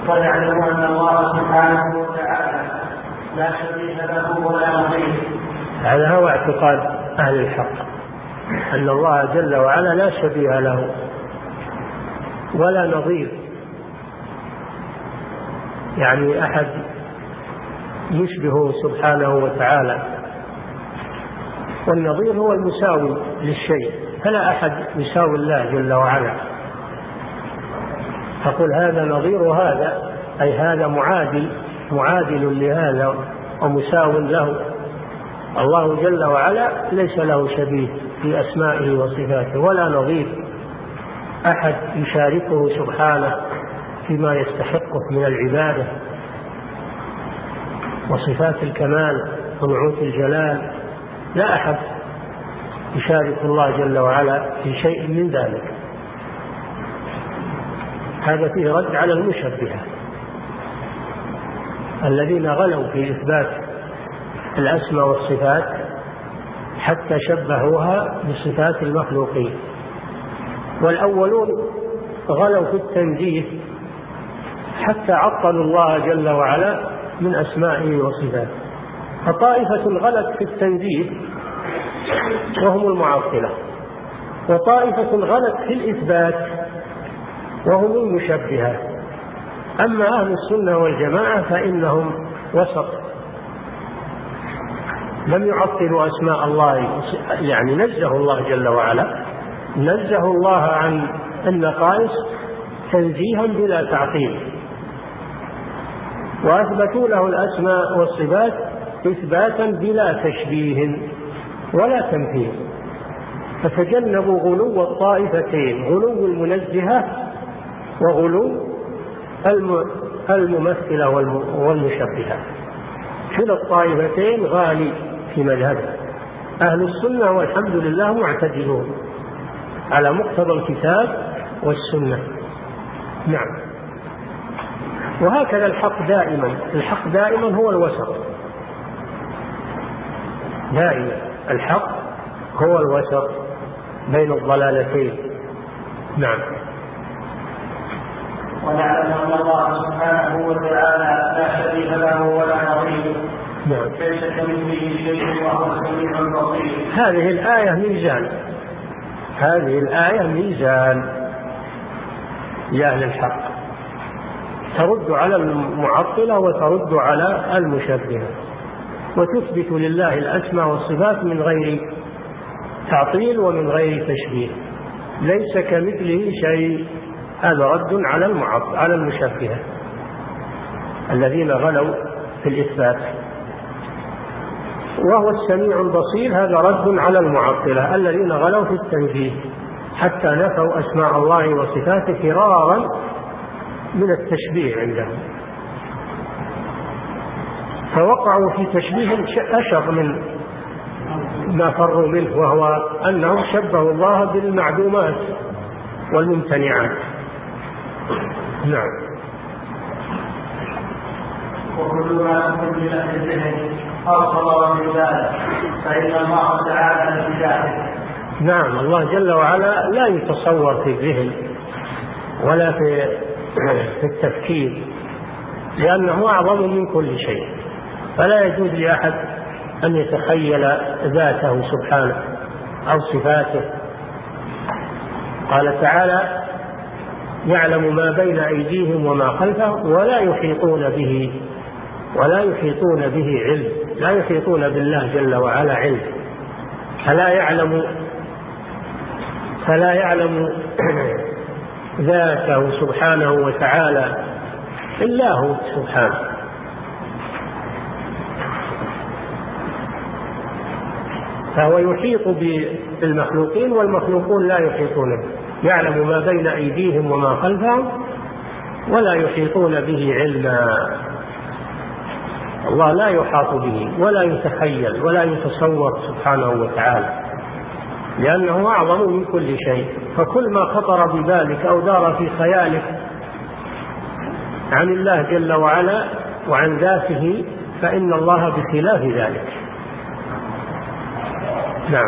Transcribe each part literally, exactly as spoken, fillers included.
ويعلم أن الله سبحانه وتعالى لا شبيه له ولا نظير. هذا هو اعتقاد أهل الحق، أن الله جل وعلا لا شبيه له ولا نظير، يعني أحد يشبهه سبحانه وتعالى. والنظير هو المساوي للشيء، فلا أحد يساوي الله جل وعلا. فقل هذا نظير هذا، أي هذا معادل معادل لهذا ومساو له. الله جل وعلا ليس له شبيه في أسمائه وصفاته ولا نظير أحد يشاركه سبحانه فيما يستحقه من العبادة وصفات الكمال ونعوت الجلال. لا أحد يشارك الله جل وعلا في شيء من ذلك. هذا فيه رد على المشبهة الذين غلوا في إثبات الأسماء والصفات حتى شبهوها بصفات المخلوقين. والأولون غلوا في التنزيه حتى عطلوا الله جل وعلا من أسمائه وصفاته. فطائفة غلت في التنزيه وهم المعطلة، وطائفة غلت في الإثبات وهم المشبهة. أما أهل السنة والجماعة فإنهم وسط، لم يعطلوا أسماء الله، يعني نزه الله جل وعلا، نزه الله عن النقائص تنزيها بلا تعطيل، وأثبتوا له الأسماء والصفات إثباتا بلا تشبيه ولا تمثيل. فتجنبوا غلو الطائفتين، غلو المنزهة وغلو الممثلة والمشبهة. كلا الطائفتين غالي في مذهبه. أهل السنة والحمد لله معتدلون على مقتضى الكتاب والسنة. نعم. وهكذا الحق دائما، الحق دائما هو الوسط، دائما الحق هو الوسط بين الضلالتين. نعم. ونعلم أن الله سبحانه وتعالى لا شبيه له ولا نظير. نعم. ليس كمثله شيء وهو السميع البصير. هذه الآية ميزان، هذه الآية ميزان لأهل الحق، ترد على المعطلة وترد على المشبهة، وتثبت لله الأسماء والصفات من غير تعطيل ومن غير تشبيه. ليس كمثله شيء، هذا رد على المعطل على المشبهة الذين غلوا في الإثبات. وهو السميع البصير، هذا رد على المعطلة الذين غلوا في التنزيه حتى نفوا أسماء الله وصفاته فرارا من التشبيه عندهم، فوقعوا في تشبيه أشر من ما فروا منه، وهو أنهم شبهوا الله بالمعدومات والممتنعات. نعم. وكل ما تكون له الذهن أوصل من ذلك فإن الله تعالى بذاته. نعم. الله جل وعلا لا يتصور في الذهن ولا في في التفكير، لأنه أعظم من كل شيء، فلا يجوز لأحد أن يتخيل ذاته سبحانه أو صفاته. قال تعالى: يعلم ما بين أيديهم وما خلفهم ولا يحيطون به ولا يحيطون به علم. لا يحيطون بالله جل وعلا علم، فلا يعلم فلا يعلم ذاته سبحانه وتعالى إلا هو سبحانه. فهو يحيط بالمخلوقين والمخلوقون لا يحيطون به. يعلم ما بين أيديهم وما خلفهم ولا يحيطون به علما. الله لا يحاط به ولا يتخيل ولا يتصور سبحانه وتعالى، لأنه أعظم من كل شيء. فكل ما خطر ببالك أو دار في خيالك عن الله جل وعلا وعن ذاته فإن الله بخلاف ذلك. نعم.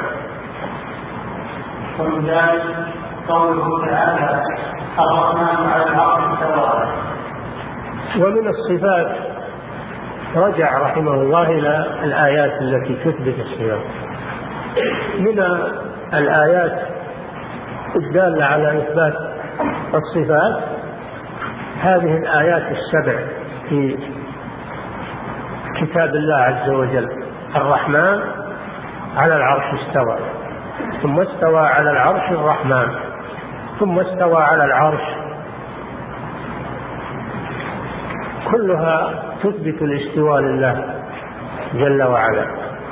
ومن ذلك قوله تعالى: الرحمن على العرش استوى. ومن الصفات رجع رحمه الله إلى الآيات التي تثبت الصفات. من الآيات الدالة على إثبات الصفات هذه الآيات السبع في كتاب الله عز وجل: الرحمن على العرش استوى، ثم استوى على العرش الرحمن، ثم استوى على العرش. كلها تثبت الاستواء لله جل وعلا.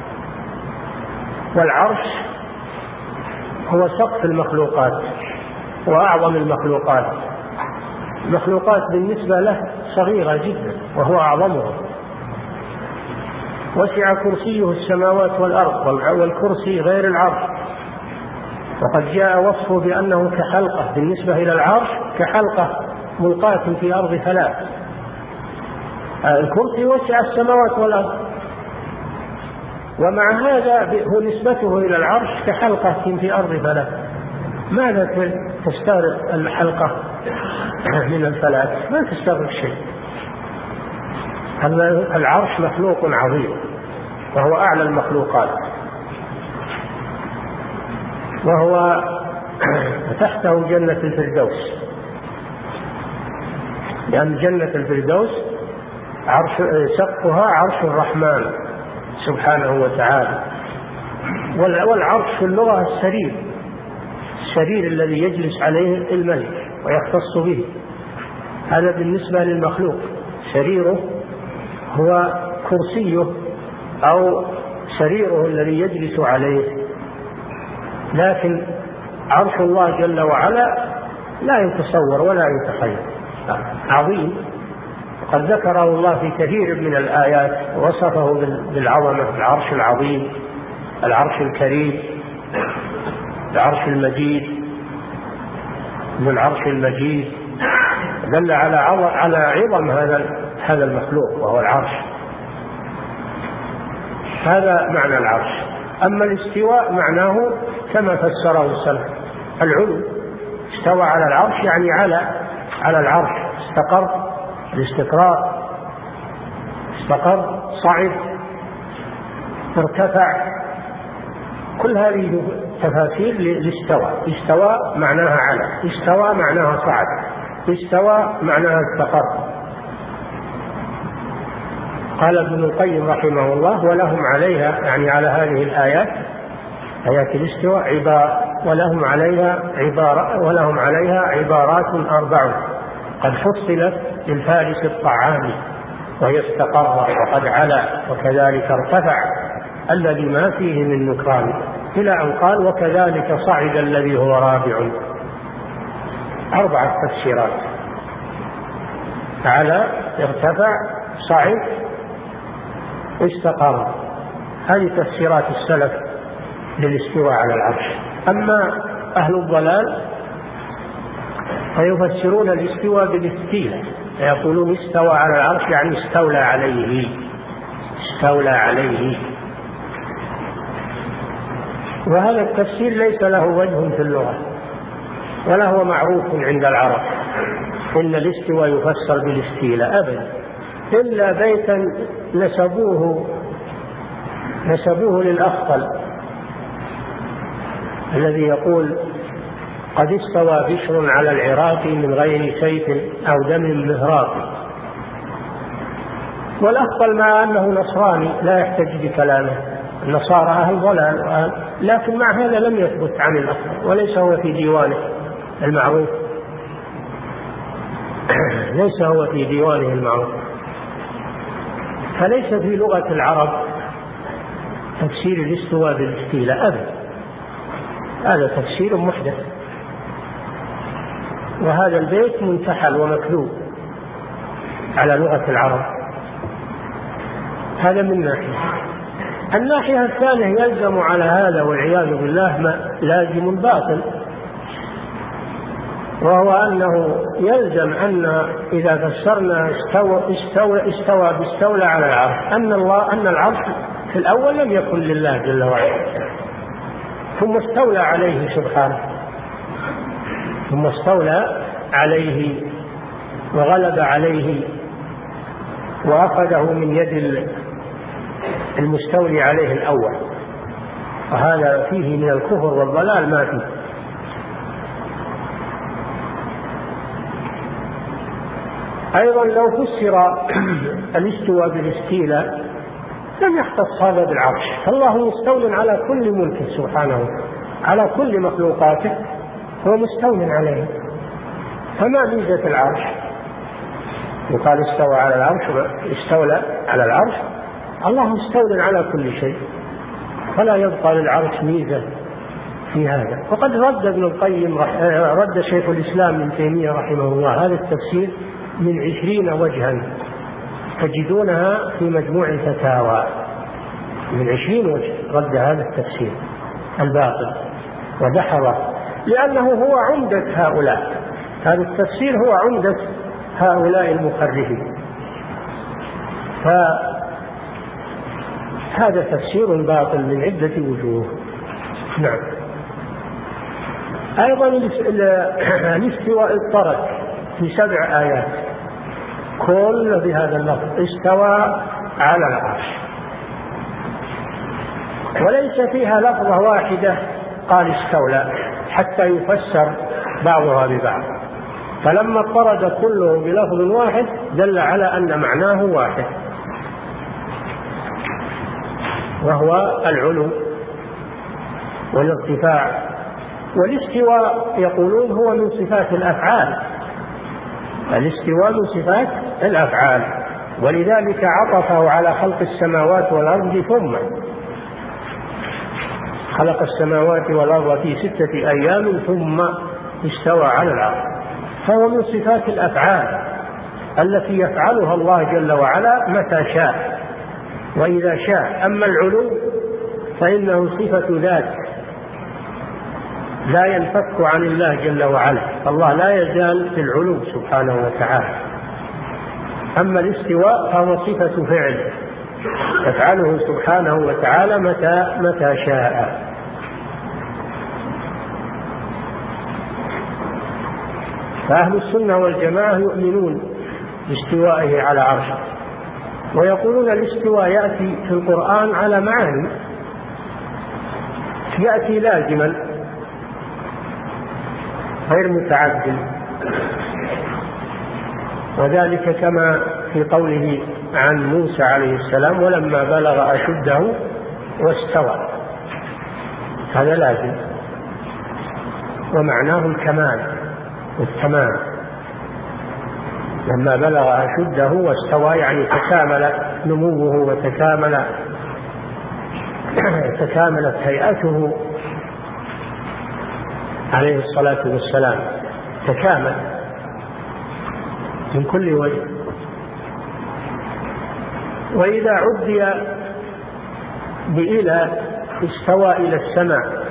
والعرش هو سقف المخلوقات وأعظم المخلوقات. المخلوقات بالنسبة له صغيرة جدا وهو أعظمها. وسع كرسيه السماوات والأرض، والكرسي غير العرش. وقد جاء وصفه بأنه كحلقة بالنسبة إلى العرش، كحلقة ملقاة في أرض ثلاث. الكرسي وسع السماوات والأرض، ومع هذا هو نسبته إلى العرش كحلقة في أرض ثلاث. ماذا تستغرق الحلقة من الفلات؟ ما تستغرق شيء. العرش مخلوق عظيم وهو أعلى المخلوقات، وهو تحته جنة الفردوس، لأن جنة الفردوس عرش سقفها عرش الرحمن سبحانه وتعالى. والعرش في اللغة السرير، السرير الذي يجلس عليه الملك ويختص به. هذا بالنسبة للمخلوق. سريره هو كرسيه أو سريره الذي يجلس عليه. لكن عرش الله جل وعلا لا يتصور ولا يتخيل، عظيم. وقد ذكره الله في كثير من الآيات ووصفه بالعظمة: العرش العظيم، العرش الكريم، العرش المجيد، من العرش المجيد. دل على على عظم هذا هذا المخلوق وهو العرش. هذا معنى العرش. أما الاستواء معناه كما فسره السلف: العلو. استوى على العرش يعني على على العرش، استقر، الاستقرار، استقر، صعد، ارتفع. كل هذه تفاسير لاستوى. استوى معناها على، استوى معناها صعد، استوى معناها استقر. قال ابن القيم رحمه الله: ولهم عليها، يعني على هذه الآيات، آيات الاستواء، عبارة ولهم عليها عبارة ولهم عليها عبارات أربع قد فصلت للفارس الطعام، وهي استقر وقد علا وكذلك ارتفع الذي ما فيه من نكران، إلى أن قال: وكذلك صعد الذي هو رابع. أربعة تفسيرات: على، ارتفع، صعد، استقر. هذه تفسيرات السلف للاستواء على العرش. أما أهل الضلال فيفسرون الاستواء بالاستيلاء، يقولون استوى على العرش يعني استولى عليه، استولى عليه. وهذا التفسير ليس له وجه في اللغة ولا هو معروف عند العرب، إن الاستواء يفسر بالاستيلاء أبدا، إلا بيتا نسبوه نسبوه للأفضل الذي يقول: قد استوى بشر على العراق من غير سيف أو دم مهراق. والأفضل مع أنه نصراني لا يحتج بكلامه، النصارى أهل ضلال، لكن مع هذا لم يثبت عن الأفضل، وليس هو في ديوانه المعروف، ليس هو في ديوانه المعروف. فليس في لغة العرب تفسير الاستواء بالاستيلاء أبدا، هذا تفسير محدث، وهذا البيت منتحل ومكذوب على لغة العرب. هذا من ناحية. الناحية الثانية يلزم على هذا والعياذ بالله ما لازم باطل، وهو أنه يلزم أن إذا فسرنا استوى استوى استوى باستولى على العرش أن الله أن العرش في الأول لم يكن لله جل وعلا، ثم استولى عليه سبحانه، ثم استولى عليه وغلب عليه وأخذه من يد المستولي عليه الأول، وهذا فيه من الكفر والضلال ما فيه. أيضا لو فسر الاستواء بالاستيلاء لم يختص هذا بالعرش، فالله مستول على كل ملك سبحانه، على كل مخلوقاته هو مستول عليه، فما ميزة العرش؟ يقال استوى على العرش، استولى على العرش، الله مستول على كل شيء، فلا يبقى للعرش ميزة في هذا. وقد رد ابن القيم رد شيخ الإسلام ابن تيمية رحمه الله هذا التفسير من عشرين وجها، تجدونها في مجموع الفتاوى، من عشرين وجه رد هذا التفسير الباطل ودحره، لأنه هو عمدة هؤلاء، هذا التفسير هو عمدة هؤلاء المخرفين، فهذا تفسير باطل من عدة وجوه. نعم. أيضا الاستواء اضطرد في سبع آيات كل بهذا اللفظ، استوى على العرش، وليس فيها لفظة واحدة قال استولى حتى يفسر بعضها ببعض، فلما اضطرد كله بلفظ واحد دل على أن معناه واحد، وهو العلو والارتفاع. والاستواء يقولون هو من صفات الأفعال، الاستواء من صفات الأفعال، ولذلك عطفه على خلق السماوات والأرض، ثم خلق السماوات والأرض في ستة أيام ثم استوى على العرش، فهو من صفات الأفعال التي يفعلها الله جل وعلا متى شاء وإذا شاء. أما العلو فإنه صفة ذات لا ينفك عن الله جل وعلا، الله لا يزال في العلو سبحانه وتعالى. أما الاستواء فهو صفة فعل يفعله سبحانه وتعالى متى متى شاء. فأهل السنة والجماعة يؤمنون باستوائه على عرشه، ويقولون الاستواء يأتي في القرآن على معاني، يأتي لازما غير متعدل، وذلك كما في قوله عن موسى عليه السلام ولما بلغ أشده واستوى، هذا لازم ومعناه الكمال والتمام، لما بلغ أشده واستوى يعني تكامل نموه وتكامل تكاملت هيئته عليه الصلاة والسلام، تكامل من كل وجه. وإذا عدي بإلى استوى إلى السماء،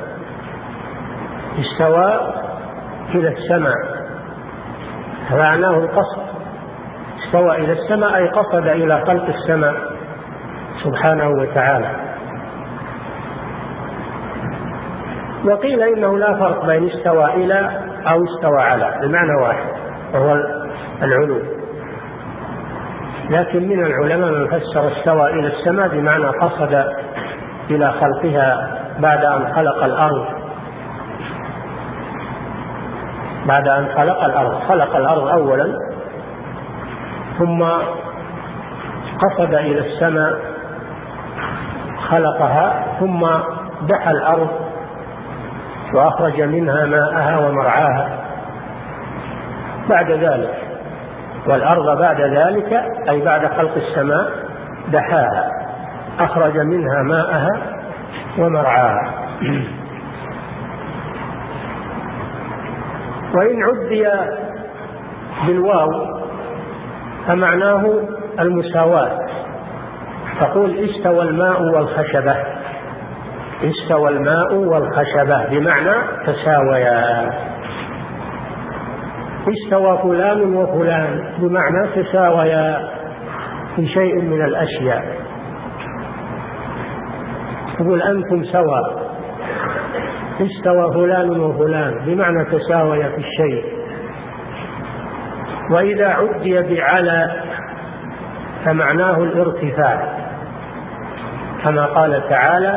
استوى إلى السماء معناه القصد، استوى إلى السماء أي قصد إلى خلق السماء سبحانه وتعالى. وقيل إنه لا فرق بين استوى إلى أو استوى على، المعنى واحد وهو العلو، لكن من العلماء من فسر استوى إلى السماء بمعنى قصد إلى خلقها بعد أن خلق الأرض، بعد أن خلق الأرض خلق الأرض أولا ثم قصد إلى السماء خلقها، ثم دحى الأرض وأخرج منها ماءها ومرعاها بعد ذلك، والأرض بعد ذلك أي بعد خلق السماء دحاها أخرج منها ماءها ومرعاها. وإن عدي بالواو فمعناه المساواة، تقول استوى الماء والخشبة، استوى الماء والخشبة بمعنى تساويا، استوى فلان وفلان بمعنى تساويا في شيء من الأشياء، تقول أنتم سواء، استوى فلان وفلان بمعنى تساويا في الشيء. وإذا عدي بعلى فمعناه الارتفاع، كما قال تعالى: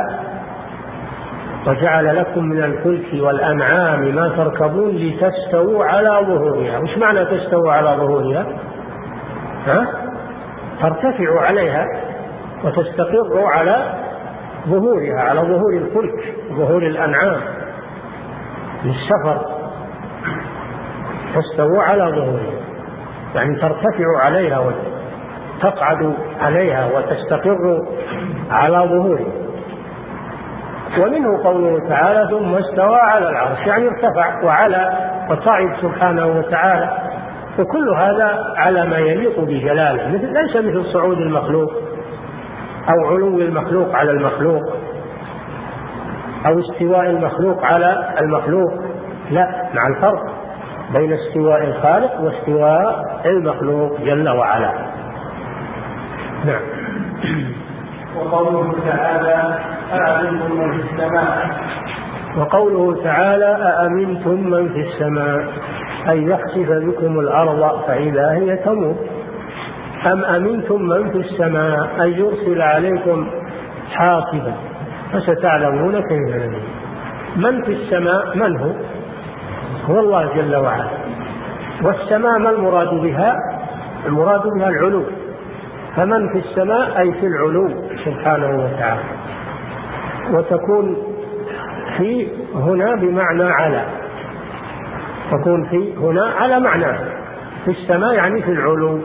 وجعل لكم من الفلك والأنعام ما تركبون لتستووا على ظهورها. وش معنى تستووا على ظهورها؟ ها؟ ترتفعوا عليها وتستقروا على ظهورها، على ظهور الفلك، ظهور الأنعام للسفر، تستووا على ظهورها يعني ترتفعوا عليها وتقعدوا عليها وتستقروا على ظهورها. ومنه قوله تعالى: ثم استوى على العرش، يعني ارتفع وعلى وصعد سبحانه وتعالى. وكل هذا على ما يليق بجلاله، مثل ليس مثل صعود المخلوق أو علو المخلوق على المخلوق أو استواء المخلوق على المخلوق، لا، مع الفرق بين استواء الخالق واستواء المخلوق جل وعلا. نعم. وقوله تعالى: أأمنتم من في السماء. وقوله تعالى: أأمنتم من في السماء، أن يخسف بكم الأرض فإذا هي تمور. أم أمنتم من في السماء أن يرسل عليكم حاصبا فستعلمون كيف نذير. من في السماء من هو؟ هو الله جل وعلا. والسماء ما المراد بها؟ المراد بها العلو، فمن في السماء أي في العلو سبحانه وتعالى. وتكون في هنا بمعنى على، تكون في هنا على معنى في السماء يعني في العلو،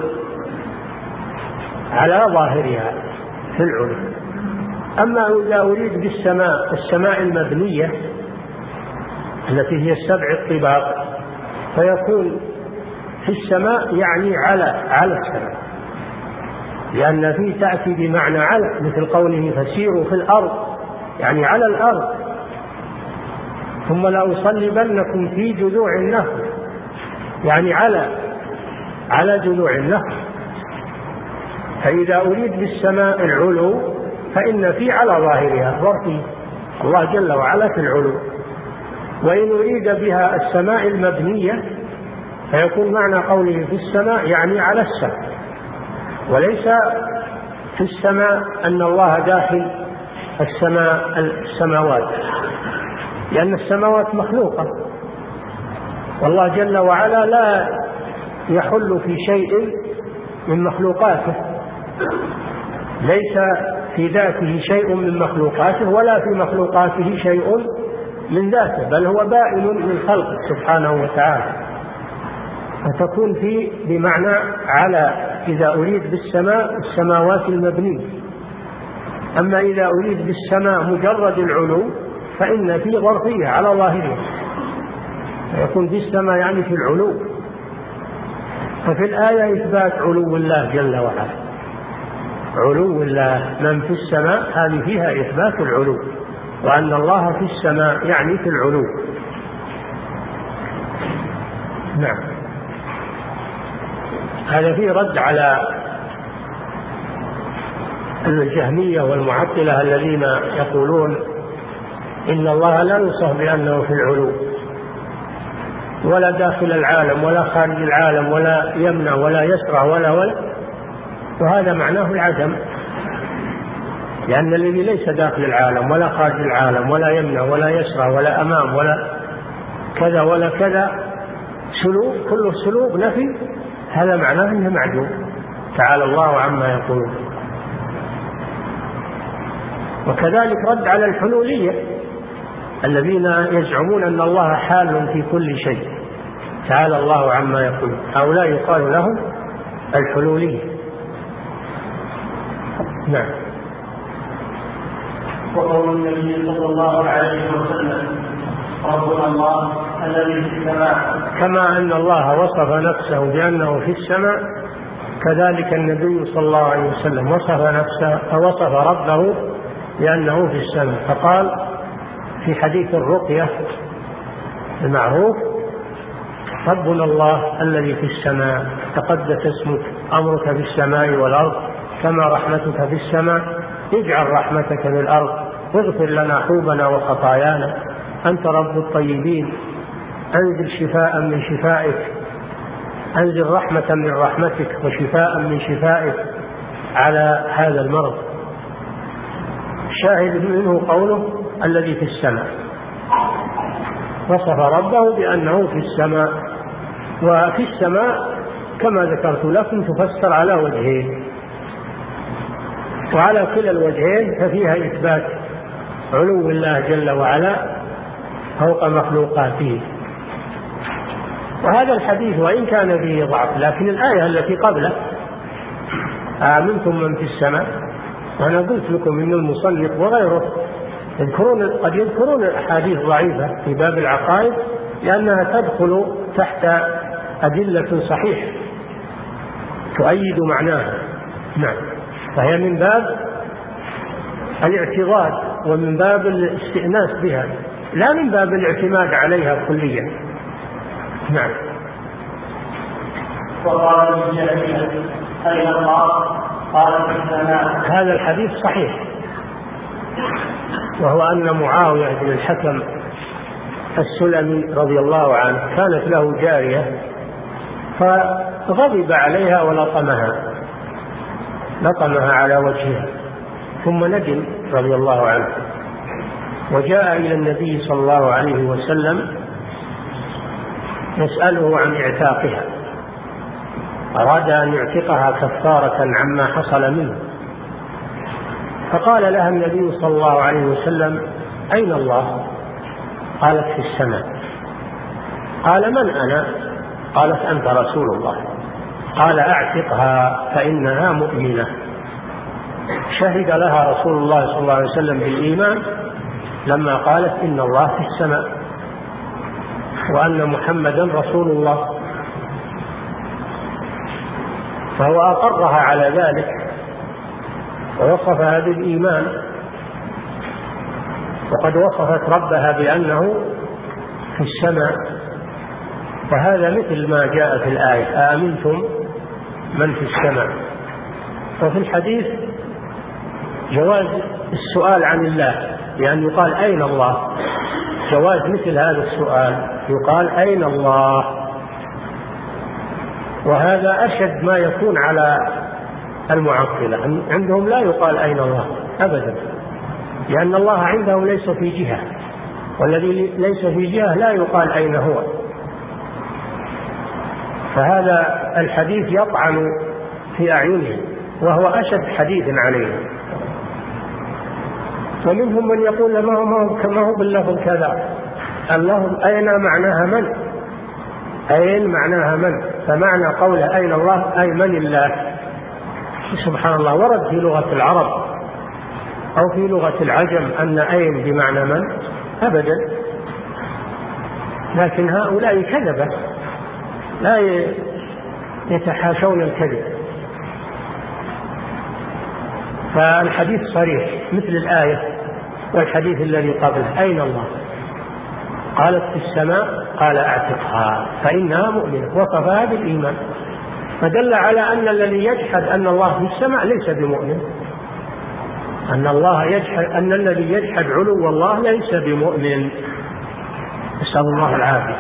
على ظاهرها في العلو. أما إذا أريد بالسماء السماء المبنية التي هي السبع الطباق فيكون في السماء يعني على على السماء، لأن فيه تأتي بمعنى على، مثل قوله: فسيروا في الأرض، يعني على الأرض. ثم لأصلبنكم في جذوع النخل، يعني على على جذوع النخل. فإذا أريد بالسماء العلو فإن في على ظاهرها ظرفي، الله جل وعلا في العلو. وإن أريد بها السماء المبنية فيكون معنى قوله في السماء يعني على السماء، وليس في السماء أن الله داخل السماء السماوات، لأن السماوات مخلوقة والله جل وعلا لا يحل في شيء من مخلوقاته، ليس في ذاته شيء من مخلوقاته ولا في مخلوقاته شيء من ذاته، بل هو بائن من خلقه سبحانه وتعالى. فتكون في بمعنى على إذا أريد بالسماء السماوات المبنية. أما إذا أريد بالسماء مجرد العلو فإن في ظرفية على ظاهرها، فيكون في السماء يعني في العلو. ففي الآية إثبات علو الله جل وعلا، علو الله من في السماء، هذه فيها إثبات العلو، وأن الله في السماء يعني في العلو. نعم. هذا فيه رد على الجهمية والمعطلة الذين يقولون إن الله لا يوصف بأنه في العلو، ولا داخل العالم ولا خارج العالم ولا يمنع ولا يسرع ولا ولا وهذا معناه العدم، لأن الذي ليس داخل العالم ولا خارج العالم ولا يمنع ولا يسرع ولا أمام ولا كذا ولا كذا سلوك، كله سلوك نفي، هذا معناه أنه معدوم، تعالى الله عما يقولون. وكذلك رد على الحلولية الذين يزعمون أن الله حال في كل شيء، تعالى الله عما يقولون، هؤلاء يقال لهم الحلولية. نعم. وقول النبي صلى الله عليه وسلم: ربنا الله الذي في السماء. كما أن الله وصف نفسه بأنه في السماء، كذلك النبي صلى الله عليه وسلم وصف نفسه وصف ربه بأنه في السماء، فقال في حديث الرقية المعروف: ربنا الله الذي في السماء، تقدس اسمك، أمرك في السماء والأرض، كما رحمتك في السماء، اجعل رحمتك في الأرض، واغفر لنا حوبنا وخطايانا، أنت رب الطيبين، أنزل شفاء من شفائك، أنزل رحمة من رحمتك وشفاء من شفائك، على هذا المرض. شاهد منه قوله الذي في السماء، وصف ربه بأنه في السماء. وفي السماء كما ذكرت لكم تفسر على وجهين، وعلى كلا الوجهين ففيها إثبات علو الله جل وعلا فوق مخلوقاته. وهذا الحديث وإن كان فيه ضعف، لكن الآية التي قبله آمنتم من في السماء، وأنا قلت لكم إن المصنف وغيره يذكرون قد يذكرون أحاديث ضعيفة في باب العقائد لأنها تدخل تحت أدلة صحيحة تؤيد معناها. نعم، فهي من باب الاعتضاد ومن باب الاستئناس بها، لا من باب الاعتماد عليها كليا. نعم. وقال الجاهلية أين الله؟ قال في السماء. هذا الحديث صحيح، وهو أن معاوية بن الحكم السلمي رضي الله عنه كانت له جارية فغضب عليها ولطمها لطمها على وجهها، ثم ندم رضي الله عنه وجاء إلى النبي صلى الله عليه وسلم يسأله عن اعتاقها، أراد أن يعتقها كفارة عما حصل منه، فقال لها النبي صلى الله عليه وسلم أين الله؟ قالت في السماء. قال من أنا؟ قالت أنت رسول الله. قال أعتقها فإنها مؤمنة. شهد لها رسول الله صلى الله عليه وسلم بالإيمان لما قالت إن الله في السماء وأن محمدا رسول الله، فهو أقرها على ذلك ووصفها بالإيمان، وقد وصفت ربها بأنه في السماء. فهذا مثل ما جاء في الآية آمنتم من في السماء. وفي الحديث جواز السؤال عن الله، لأن يقال أين الله، جواز مثل هذا السؤال يقال أين الله. وهذا أشد ما يكون على المعطلة، عندهم لا يقال أين الله أبدا، لأن الله عندهم ليس في جهة، والذي ليس في جهة لا يقال أين هو. فهذا الحديث يطعن في أعينهم وهو أشد حديث عليهم. ومنهم من يقول ما هو كما هو باللفظ كذا، الله أين معناها من، أين معناها من، فمعنى قوله أين الله أي من الله. سبحان الله، ورد في لغة العرب أو في لغة العجم أن أين بمعنى من أبدا، لكن هؤلاء كذبة لا يتحاشون الكذب. فالحديث صريح مثل الآية والحديث الذي قبله أين الله؟ قالت في السماء، قال أعتقها فإنها مؤمنة، وصفها بالإيمان، فدل على أن الذي يجحد أن الله في السماء ليس بمؤمن، أن الله يجحد أن الذي يجحد علو الله ليس بمؤمن، نسأل الله العافية.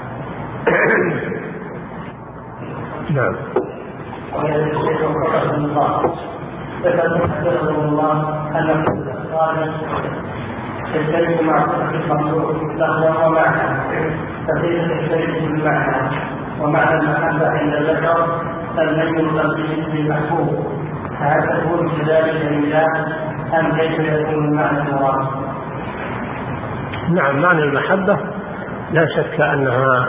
نعم. فكذلك الله أن كل صالح تشترك مع صفة المخلوق له ومعنى، فكيف تشترك بالمعنى؟ ومعنى المحبة عند البشر لم يطلق بالمحبوب، فهل تكون كذلك لله أم كيف يكون المعنى المراد؟ نعم، معنى المحبة لا شك أنها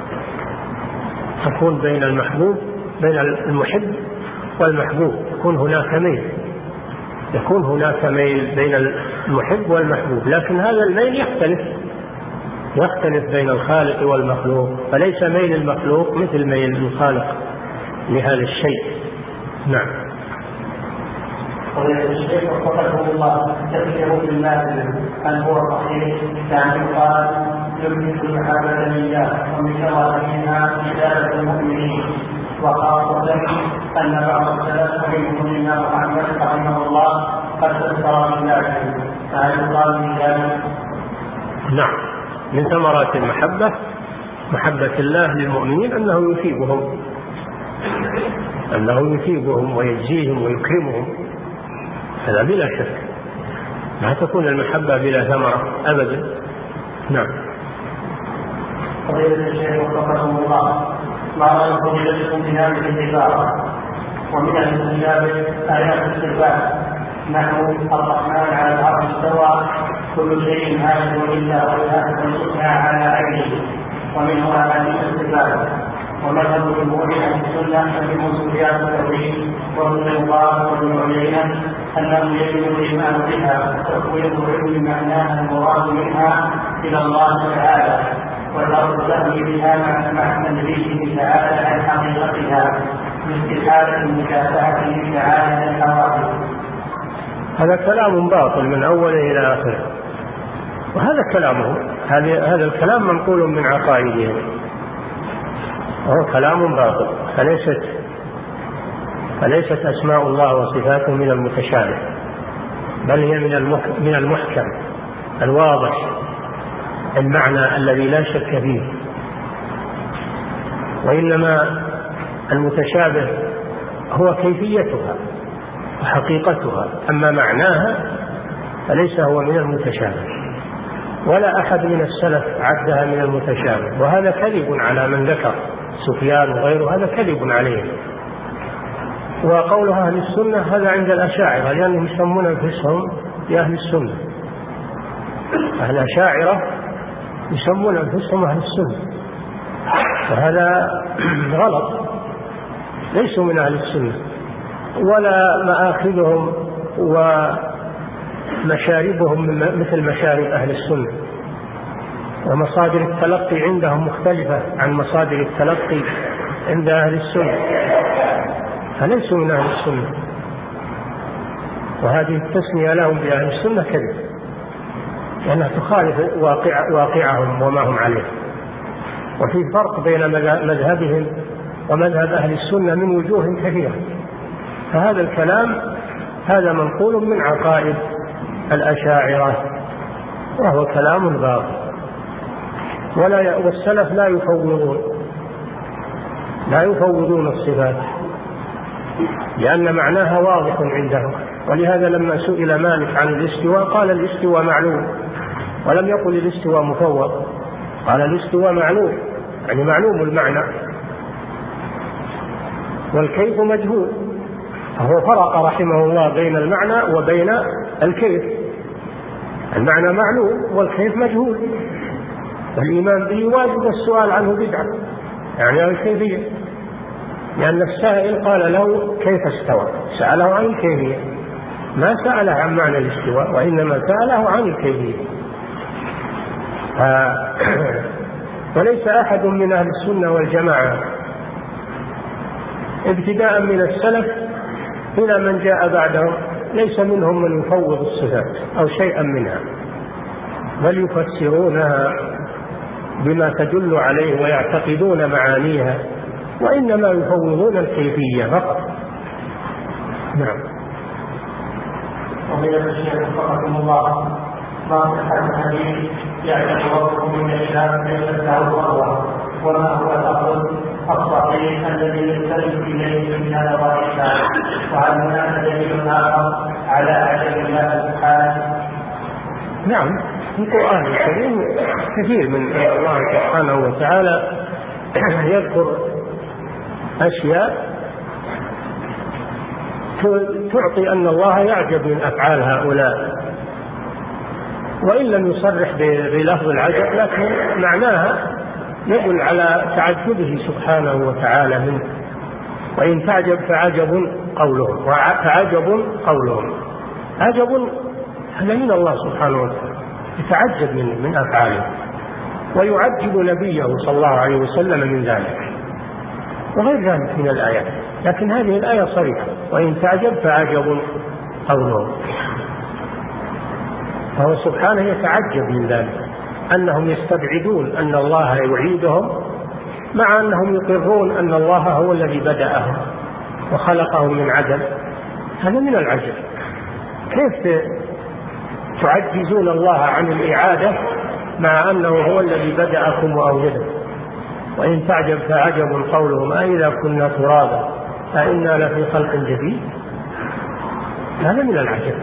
تكون بين المحبوب بين المحب والمحبوب، يكون هناك ميل يكون هناك ميل بين المحب والمحبوب، لكن هذا الميل يختلف يختلف بين الخالق والمخلوق، فليس ميل المخلوق مثل ميل الخالق لهذا الشيء. نعم. والشيء وفقه الله تفسير بالله هل هو صحيح؟ يعني قال يمكن المحبة لله ومن شرائعها إزالة المؤمنين، وخاصة أن بعض السلف منهم الإمام أحمد رحمه الله قد فسر من ذلك، فهل يقال من ذلك؟ نعم، من ثمرات المحبة محبة الله للمؤمنين أنه يثيبهم أنه يثيبهم ويجزيهم ويكرمهم، هذا بلا شك. لا تكون المحبة بلا ثمرة أبدا. نعم. فضيلة الشيخ وفقكم الله، ما رأي فضيلتكم في هذه العبارة؟ ومن المتشابه آيات الصفات، نحو الرحمن على العرش استوى كل شيء هالك إلا وجهه الحسنى على عينه، ومنه أحاديث الصفات. ومذهب جمهور أهل السنة منهم سفيان الثوري وابن المبارك وابن عيينة أنه يجب الإيمان بها وتفويض العلم معناها المراد منها إلى الله تعالى، وترك الفهم بها مع تنزيهه تعالى عن حقيقتها باستحالة المكافأة تعالى للحوادث. هذا كلام باطل من أوله إلى آخره، وهذا كلامه، هذا الكلام منقول من عقائدهم، وهو كلام باطل. فليست فليست أسماء الله وصفاته من المتشابه، بل هي من المحكم الواضح المعنى الذي لا شك فيه. وإنما المتشابه هو كيفيتها وحقيقتها، أما معناها فليس هو من المتشابه، ولا أحد من السلف عدها من المتشابه. وهذا كذب على من ذكر سفيان وغيره، هذا كذب عليهم. وقول أهل السنة هذا عند الأشاعرة، لأنهم يسمون أنفسهم بأهل السنة. أهل الأشاعرة يسمون أنفسهم أهل السنة، وهذا غلط، ليسوا من أهل السنة، ولا مآخذهم ومشاربهم مثل مشارب أهل السنة، ومصادر التلقي عندهم مختلفة عن مصادر التلقي عند أهل السنة، فليسوا من أهل السنة. وهذه التسمية لهم بأهل السنة كذب، لأنها تخالف واقع واقعهم وما هم عليه. وفي فرق بين مذهبهم ومذهب أهل السنة من وجوه كثيرة. فهذا الكلام هذا منقول من عقائد الأشاعرة، وهو كلام باطل. ولا والسلف لا يفوضون لا يفوضون الصفات، لأن معناها واضح عندهم. ولهذا لما سئل مالك عن الاستواء قال الاستواء معلوم، ولم يقل الاستواء مفوض، قال الاستواء معلوم، يعني معلوم المعنى، والكيف مجهول. فهو فرق رحمه الله بين المعنى وبين الكيف. المعنى معلوم والكيف مجهول، والإيمان به واجب والسؤال عنه بدعة، يعني الكيفية، لأن السائل قال له كيف استوى، سأله عن الكيفية، ما سأله عن معنى الاستواء، وإنما سأله عن الكيفية. وليس أحد من أهل السنة والجماعة ابتداء من السلف إلى من جاء بعدهم ليس منهم من يفوض الصفات أو شيئا منها، بل يفسرونها بما تدل عليه ويعتقدون معانيها، وإنما يفوضون الكيفية فقط. نعم. ومن الشيخ وفقكم الله، ما صحة الحديث يعرف ربكم من الشام ليس له فروة، وما هو الأفضل الصحيح الذي يستند إليه من هذا الرأي، وهل هناك دليل آخر على عدم الله سبحانه؟ نعم، في القرآن الكريم كثير من الله سبحانه وتعالى يذكر أشياء تعطي أن الله يعجب من أفعال هؤلاء، وإن لم يصرح بلفظ العجب لكن معناها يدل على تعجبه سبحانه وتعالى منه. وإن تعجب فعجب قولهم فعجب قولهم عجب هذا من الله سبحانه وتعالى، يتعجب من من أفعاله، ويعجب نبيه صلى الله عليه وسلم من ذلك، وغير ذلك من الآيات. لكن هذه الآية صريحة، وإن تعجب فعجب قولهم، فهو سبحانه يتعجب من ذلك، أنهم يستبعدون أن الله يعيدهم مع أنهم يقرون أن الله هو الذي بدأهم وخلقهم من عدم. هذا من العجب. كيف تعجزون الله عن الإعادة مع أنه هو الذي بدأكم وأوجدكم؟ وإن تعجب فعجب قولهم أئذا كنا ترابا أئنا لفي خلق جديد. هذا من العجب.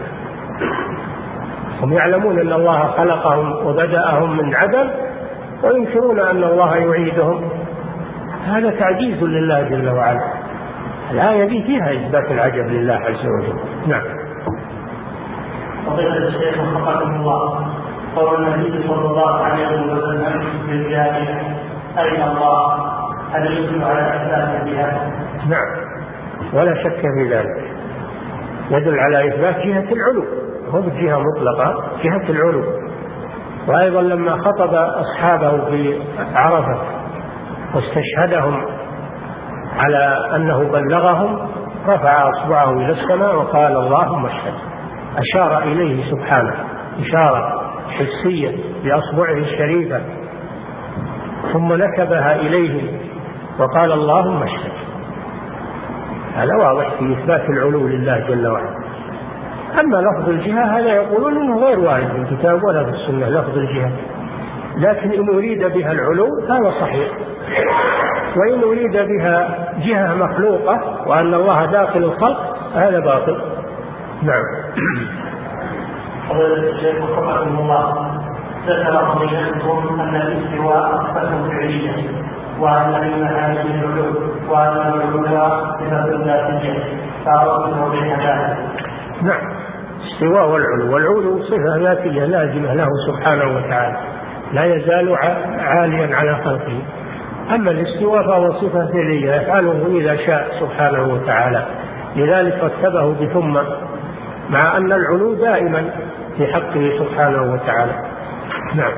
هم يعلمون أن الله خلقهم وبدأهم من عدم وينكرون أن الله يعيدهم. هذا تعجيز لله جل وعلا. الآية دي فيها إثبات العجب لله عز وجل. نعم. فضيلة الشيخ وفقكم الله، قول النبي صلى الله عليه وسلم للجاهل أين الله؟ هل يدل على إثبات بها؟ نعم، ولا شك في ذلك. يدل على إثبات جهة العلو، هو بجهة مطلقة، جهة العلو. وأيضا لما خطب أصحابه في عرفة واستشهدهم على أنه بلغهم رفع أصبعه إلى السماء وقال اللهم اشهد، أشار إليه سبحانه إشارة حسية بأصبعه الشريفة، ثم نكبها إليه وقال اللهم اشهد. هذا واضح في إثبات العلو لله جل وعلا. أما لفظ الجهة هذا يقولون إنه غير وارد في الكتاب ولا في السنة لفظ الجهة، لكن إن أريد بها العلو هذا صحيح، وإن أريد بها جهة مخلوقة وأن الله داخل الخلق هذا باطل. نعم. فضيلة الشيخ وفقكم الله، ذكر فضيلتكم أن الاستواء صفة فعلية وأن من معاني العلو وأن العلو صفة ذاتية، فأردت بين ذلك. نعم، استواء والعلو، والعلو صفة ذاتية لازمة له سبحانه وتعالى، لا يزال عاليا على خلقه. أما الاستواء فهو صفة فعلية يفعله إذا شاء سبحانه وتعالى، لذلك رتبه بثم، مع أن العلو دائما في حقه سبحانه وتعالى. نعم.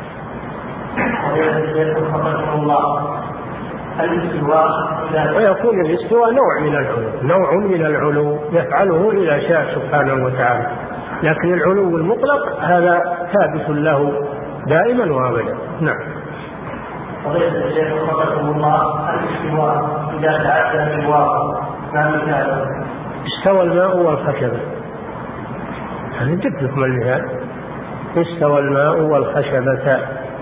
ويكون الاستواء نوع من العلو، نوع من العلو يفعله إذا شاء سبحانه وتعالى، لكن العلو المطلق هذا ثابت له دائما وابدا. نعم. فضيلة الشيخ وفقكم الله، الاستواء إذا تعدى الواقع ما مثاله؟ استوى الماء والخشبة، هذا جبت لكم المثال. استوى الماء والخشبة،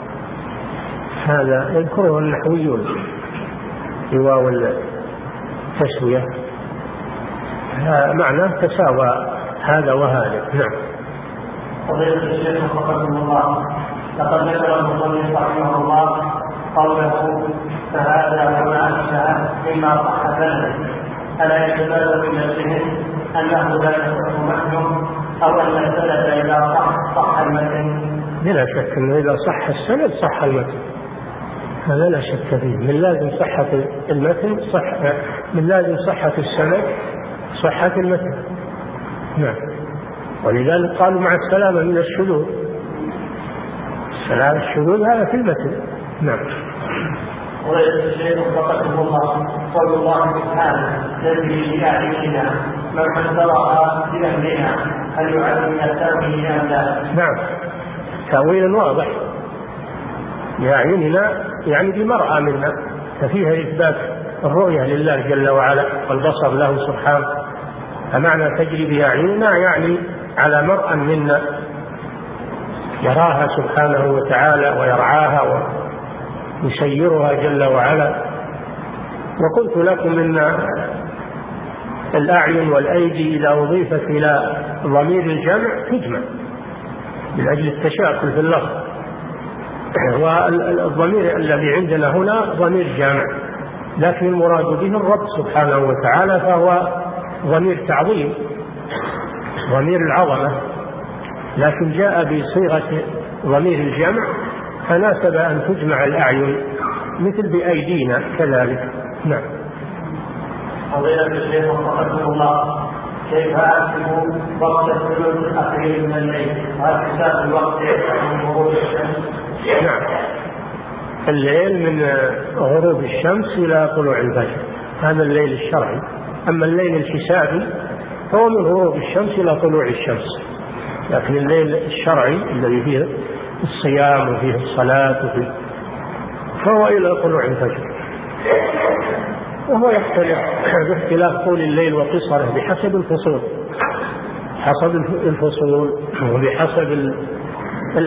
هذا يذكره النحويون في واو التسوية، معناه تساوى هذا وهذا. نعم. فضيلة الشيخ وفقكم الله، لقد ذكر المصنف رحمه الله قوله فهذا وما أشبه مما صح سنده، ألا يتبادر إلى الذهن أنه لا يصح متنه أو أن السند إذا صح صح المتن؟ بلا شك أنه إذا صح السند صح المتن، هذا لا شك فيه. من لازم صحة المتن صح، من لازم صحة السند صحة المتن. نعم. ولذلك قالوا مع السلامة من الشذوذ، السلام الشذوذ هذا في المتن. نعم. وليس الشيء وفقكم الله، قول الله سبحانه الذي بأعيننا من قدرها بأمرنا هل يعد من التأويل أم لا؟ نعم، تأويل واضح، بأعيننا يعني بمرأى منا، ففيها إثبات الرؤية لله جل وعلا والبصر له سبحانه. فمعنى تجري بأعيننا يعني على مرأى منا يراها سبحانه وتعالى ويرعاها ويسيرها جل وعلا. وقلت لكم إن الأعين والأيدي إذا أضيفت إلى ضمير الجمع تجمع من أجل التشاكل في اللفظ، والضمير الذي عندنا هنا ضمير جامع، لكن المراد به الرب سبحانه وتعالى، فهو ضمير تعظيم، ضمير العظمة، لكن جاء بصيغة ضمير الجمع فناسب أن تجمع الأعين مثل بأيدينا كذلك. نعم. فضيلة الشيخ وفقكم الله، كيف أحسب وقت الثلث الأخير من الليل؟ وهل حساب الوقت من غروب الشمس؟ نعم، الليل من غروب الشمس إلى طلوع الفجر، هذا الليل الشرعي. أما الليل الحسابي فهو من غروب الشمس إلى طلوع الشمس، لكن الليل الشرعي الذي فيه الصيام وفيه الصلاة وفيه فهو إلى طلوع الفجر، وهو يختلف باختلاف طول الليل وقصره بحسب الفصول، حسب الفصول وبحسب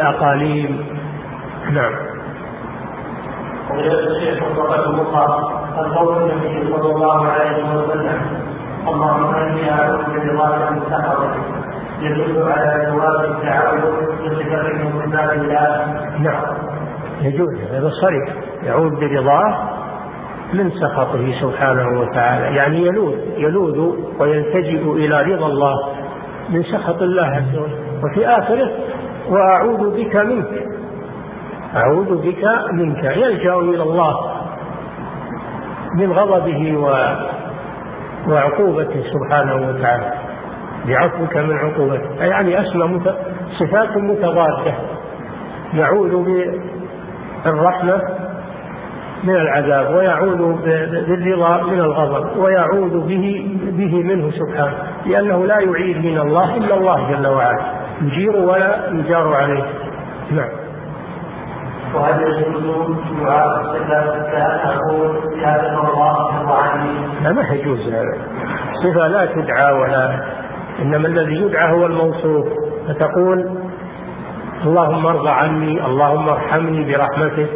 الأقاليم. نعم. وغير الشيخ وفقكم الله، القول النبي صلى الله عليه وسلم اللهم اني اعوذ برضاك من سخطك يدل على جواز التعبد بصفه من صفات الله. نعم يجوز، هذا صريح، يعوذ برضاه من سخطه سبحانه وتعالى، يعني يلوذ يلوذ ويلتجئ إلى رضا الله من سخط الله عز وجل. وفي آخره وأعوذ بك منك، أعوذ بك منك، يلجأ إلى الله من غضبه وعقوبته سبحانه وتعالى، بعفوك من عقوبته، يعني أسمى صفات متضادة، يعوذ بالرحمة من العذاب، ويعوذ بالرضا من الغضب، ويعوذ به, به منه سبحانه، لأنه لا يعيذ من الله إلا الله جل وعلا، يجير ولا يجار عليه. نعم. وهل يجوز دعاء الصفة كأن أقول يا الله ارضى عني؟ لا، ما يجوز هذا، صفة لا تدعى ولا، إنما الذي يدعى هو الموصوف، فتقول اللهم ارضى عني، اللهم ارحمني برحمتك،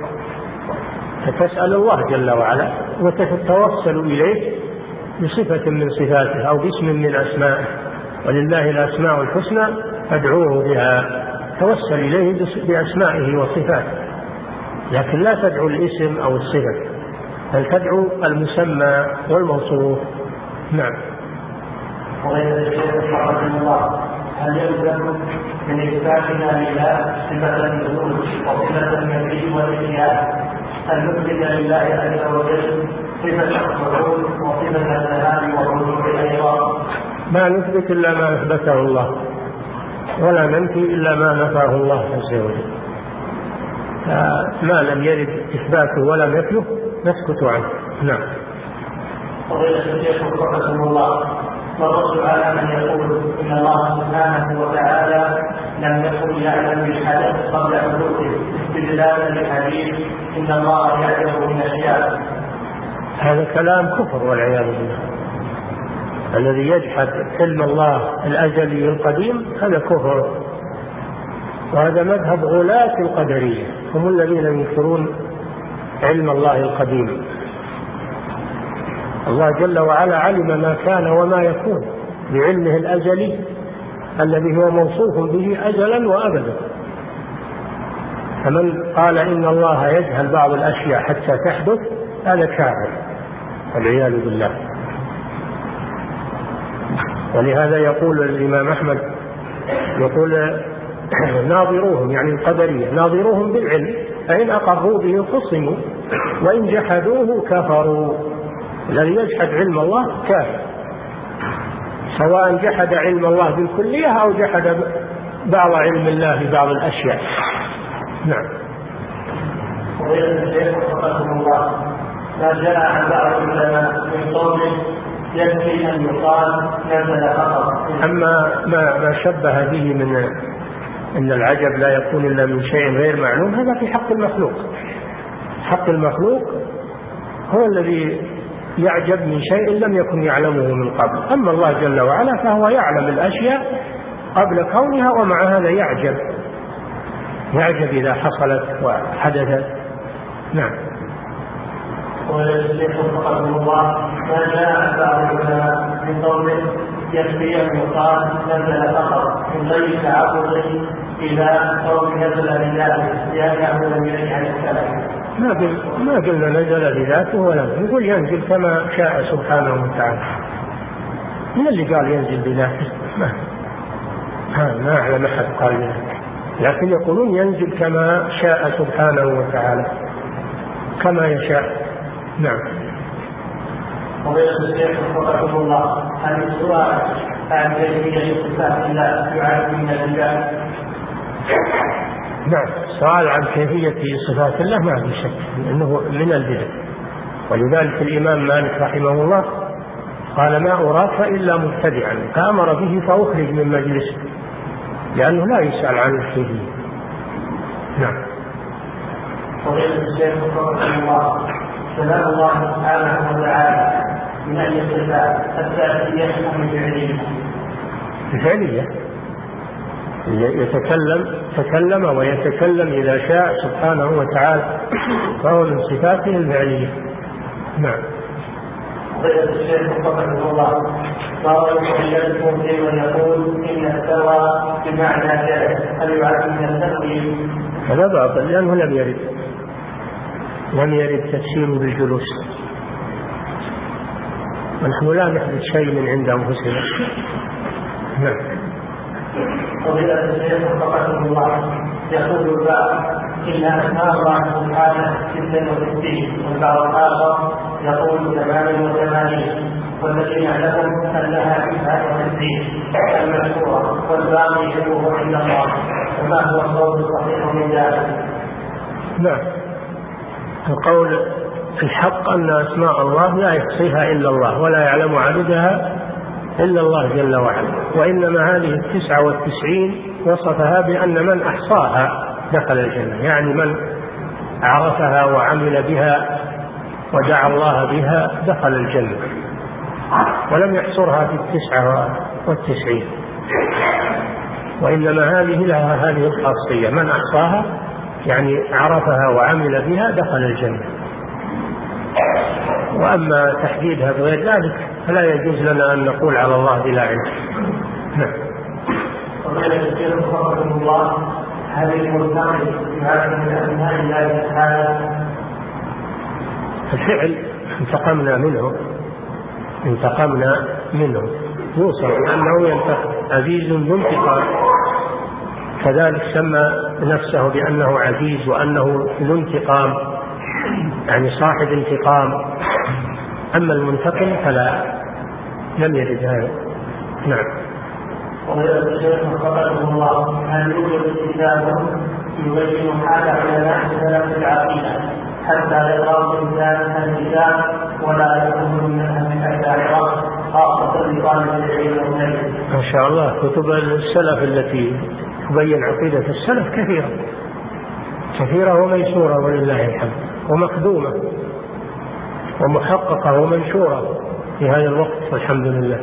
فتسأل الله جل وعلا وتتوسل إليه بصفة من صفاته أو باسم من أسمائه، ولله الأسماء الحسنى فادعوه بها، توسل إليه بأسمائه وصفاته، لكن لا تدعو الاسم أو الصفة، بل تدعو المسمى والموصوف. نعم. وغير الشيخ رحمه الله، هل يلزم من إثباتنا لله صفة النزول وصفة المجيء والإحياء أن نثبت لله عز وجل صفة الحضور وصفة الذهاب والرجوع أيضا؟ ما نثبت إلا ما أثبته الله، ولا ننفي إلا ما نفاه الله عز وجل، ما لم يرد إثباته ولا نفيه نسكت عنه. نعم. فضيلة الشيخ رحمه الله، والرد على من يقول إن الله سبحانه وتعالى لم يكن يعلم بالحدث قبل حدوثه استدلالا لحديث إن الله يعلم من أشياء، هذا كلام كفر والعياذ بالله. الذي يجحد علم الله الأزلي القديم هذا كفر، وهذا مذهب غلاة القدرية، هم الذين ينكرون علم الله القديم. الله جل وعلا علم ما كان وما يكون بعلمه الأزلي الذي هو موصوف به أزلا وأبدا، فمن قال إن الله يجهل بعض الأشياء حتى تحدث هذا كافر والعياذ بالله. ولهذا يقول الإمام أحمد، يقول ناظروهم، يعني القدرية، ناظروهم بالعلم فإن أقروا به خصموا وإن جحدوه كفروا. الذي يجحد علم الله كافر، سواء جحد علم الله بالكلية أو جحد بعض علم الله ببعض الأشياء. نعم. وغير الشيخ رحمه الله، ما جاء عن بعض العلماء من قول يكفي أن يقال نزل خطر. أما ما, ما شبه به من أن العجب لا يكون إلا من شيء غير معلوم، هذا في حق المخلوق. حق المخلوق هو الذي يعجب من شيء لم يكن يعلمه من قبل، أما الله جل وعلا فهو يعلم الأشياء قبل كونها، ومع هذا يعجب يعجب إذا حصلت وحدثت. نعم. والشيخ رحمه الله، ما جاء عن بعض العلماء من قوله يكفي أن يقال نزل فقط من غير تعرض إلى قول نزل لله لأنه لم يرد عن الكلام. ما قل ما قلنا نزل بذاته ولا نقول ينزل كما شاء سبحانه وتعالى. من اللي قال ينزل بذاته؟ ما ما أعلم أحد قال ذلك، لكن يقولون ينزل كما شاء سبحانه وتعالى كما يشاء. نعم. وغير الشيخ رحمه الله، هل السؤال عن كيفية صفات الله يعد من البدع؟ نعم، السؤال عن كيفية صفات الله ما في شك أنه من البدع، ولذلك الإمام مالك رحمه الله قال ما أراك إلا مبتدعا، فأمر به فأخرج من مجلسه، لأنه لا يسأل عن الكيفية. نعم. وغير الشيخ رحمه الله، سلام الله سبحانه وتعالى من أي الصفات الذاتية أم الفعلية؟ الفعلية، يتكلم تكلم ويتكلم إذا شاء سبحانه وتعالى، فهو من صفاته الفعلية. نعم. قيل الشيخ رحمه الله قال يحللكم لمن يقول إن استوى بمعنى جلس هل يعد من التأويل؟ هذا باطل لأنه لم يرد لم يرد تفسير بالجلوس، ونحن لا نحدث شيء من عند أنفسنا. نعم. فضيلة الشيخ رحمه الله يقول البعض إن أسماء الله سبحانه ستة وستين والبعض الآخر يقول ثمان وثمانين والذي يعلم أنها تسعة وستين المشهورة والباقي يكون عند الله، وما هو الصوت الصحيح من ذلك؟ نعم. القول الحق أن أسماء الله لا يحصيها إلا الله ولا يعلم عددها إلا الله جل وعلا، وإنما هذه التسعة والتسعين وصفها بأن من أحصاها دخل الجنة، يعني من عرفها وعمل بها ودعا الله بها دخل الجنة، ولم يحصرها في التسعة والتسعين، وإنما هذه لها هذه الخاصية، من أحصاها يعني عرفها وعمل بها دخل الجنة. وأما تحديدها بغير ذلك فلا يجوز لنا أن نقول على الله بلا علم. نعم. الله هذه المرتبط بهذه من أسماء الله تعالى الفعل انتقمنا منه انتقمنا منه يوصف أنه ينتقم عزيز ذو انتقام، كذلك سمى نفسه بأنه عزيز وأنه ذو انتقام يعني صاحب انتقام. أما المنتقم فلا لم يرد هذا. نعم. وغير الشيخ رحمه الله هل يوجد كتاب يبين حال علماء سلف العقيدة حتى يقرأ الإنسان الكتاب ولا يكون من أهل الأشاعرة خاصة لطالب العلم والعلم؟ ما شاء الله كتب السلف التي تبين عقيدة السلف كثيرة كثيرة وميسورة ولله الحمد، ومخدومة ومحققة ومنشورة في هذا الوقت والحمد لله.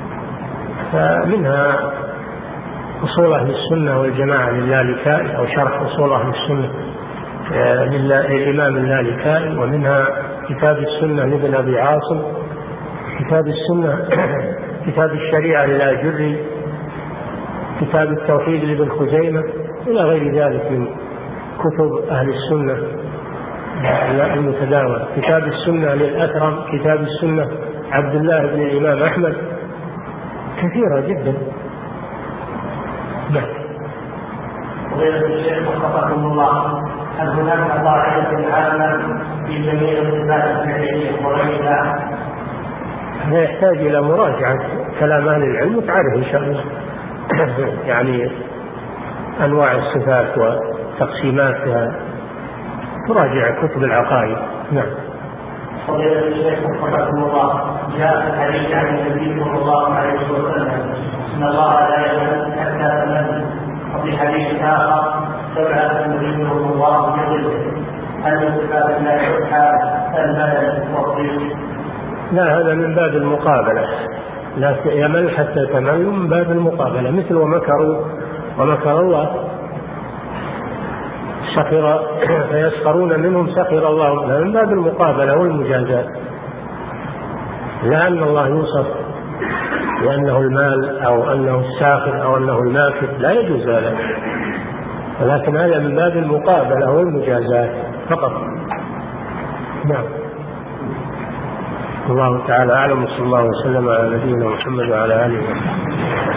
فمنها أصول أهل السنة والجماعة للالكائي أو شرح أصول أهل السنة للإمام اللالكائي، ومنها كتاب السنة لابن أبي عاصم، كتاب السنة كتاب الشريعة للآجري، كتاب التوحيد لابن خزيمة، إلى غير ذلك من كتب أهل السنة المتداولة. كتاب السنة للأثرم، كتاب السنة عبد الله بن الإمام أحمد، كثيرة جدا. نعم. وغير الشيخ وفقكم الله هل هناك قاعدة عامة في جميع الصفات الفعلية وغيرها؟ هذا يحتاج إلى مراجعة كلام أهل العلم وتعرف إن شاء الله يعني أنواع الصفات وتقسيماتها، تراجع كتب العقائد. نعم. فضيلة الشيخ وفقكم الله جاء الحديث عن النبي صلى الله عليه وسلم إن الله لا يمل حتى تمل، وفي حديث آخر سبعة يظلهم الله بظله، هل من صفات الله سبحانه الملل والضيق؟ لا، هذا من باب المقابلة، لا يمل حتى تمل من باب المقابلة، مثل ومكروا ومكر الله سخر فيسخرون منهم سخر الله، من باب المقابلة والمجازات، لا أن الله يوصف لأنه المال أو أنه الساخر أو أنه الماكر، لا يجوز هذا، ولكن هذا من باب المقابلة والمجازات فقط. نعم. الله تعالى أعلم، صلى الله وسلم على نبينا محمد وعلى آله وصحبه.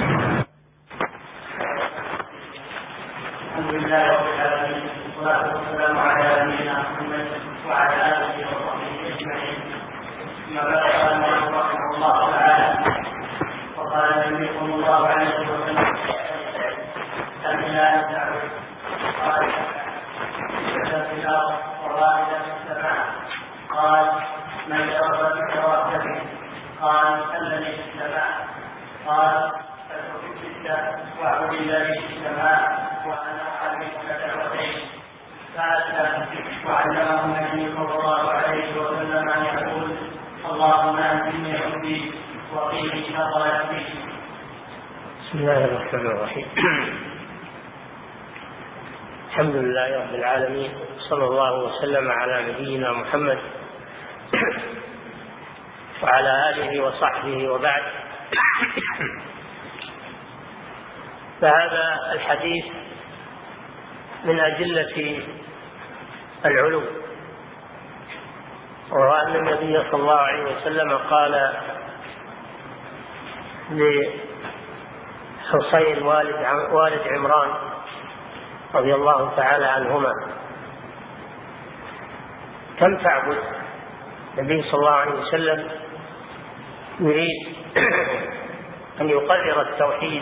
الحمد لله رب العالمين والصلاة والسلام على نبينا محمد وعلى آله وصحبه أجمعين. ثم بعد قال المؤلف رحمه الله تعالى وقال النبي صلى الله عليه وسلم أن لا تعبد قال كتب في الأرض وواحدة في السماء قال من يرغب بكراهته قال الذي في السماء قال فاترك الستة واعبد الذي في السماء وأنا أعلمك دعوتين. ثالثا وعلمه النبي صلى الله عليه وسلم أن يقول اللهم أنزلني حبي وقيني شر نفسي. بسم الله الرحمن الرحيم. الحمد لله رب العالمين، صلى الله وسلم على نبينا محمد وعلى آله وصحبه وبعد. فهذا الحديث من أدلة العلو، وهو أن النبي صلى الله عليه وسلم قال لحصين والد عمران رضي الله تعالى عنهما: كم تعبد؟ النبي صلى الله عليه وسلم يريد أن يقرر التوحيد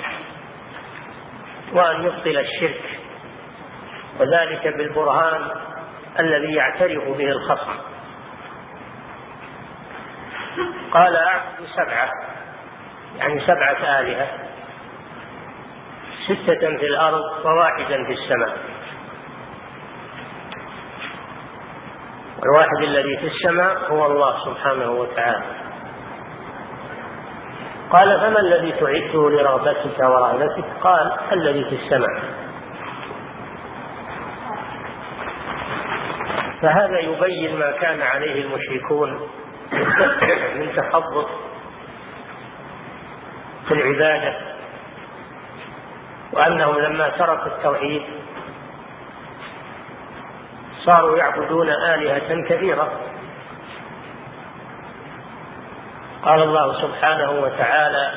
وأن يبطل الشرك، وذلك بالبرهان الذي يعترف به الخصم. قال: أعبد سبعة، يعني سبعة آلهة، ستة في الأرض وواحدا في السماء. والواحد الذي في السماء هو الله سبحانه وتعالى. قال: فما الذي تعده لرغبتك ورهبتك؟ قال: الذي في السماء. فهذا يبين ما كان عليه المشركون من تخبط في العبادة، وأنهم لما تركوا التوحيد صاروا يعبدون آلهة كثيرة. قال الله سبحانه وتعالى: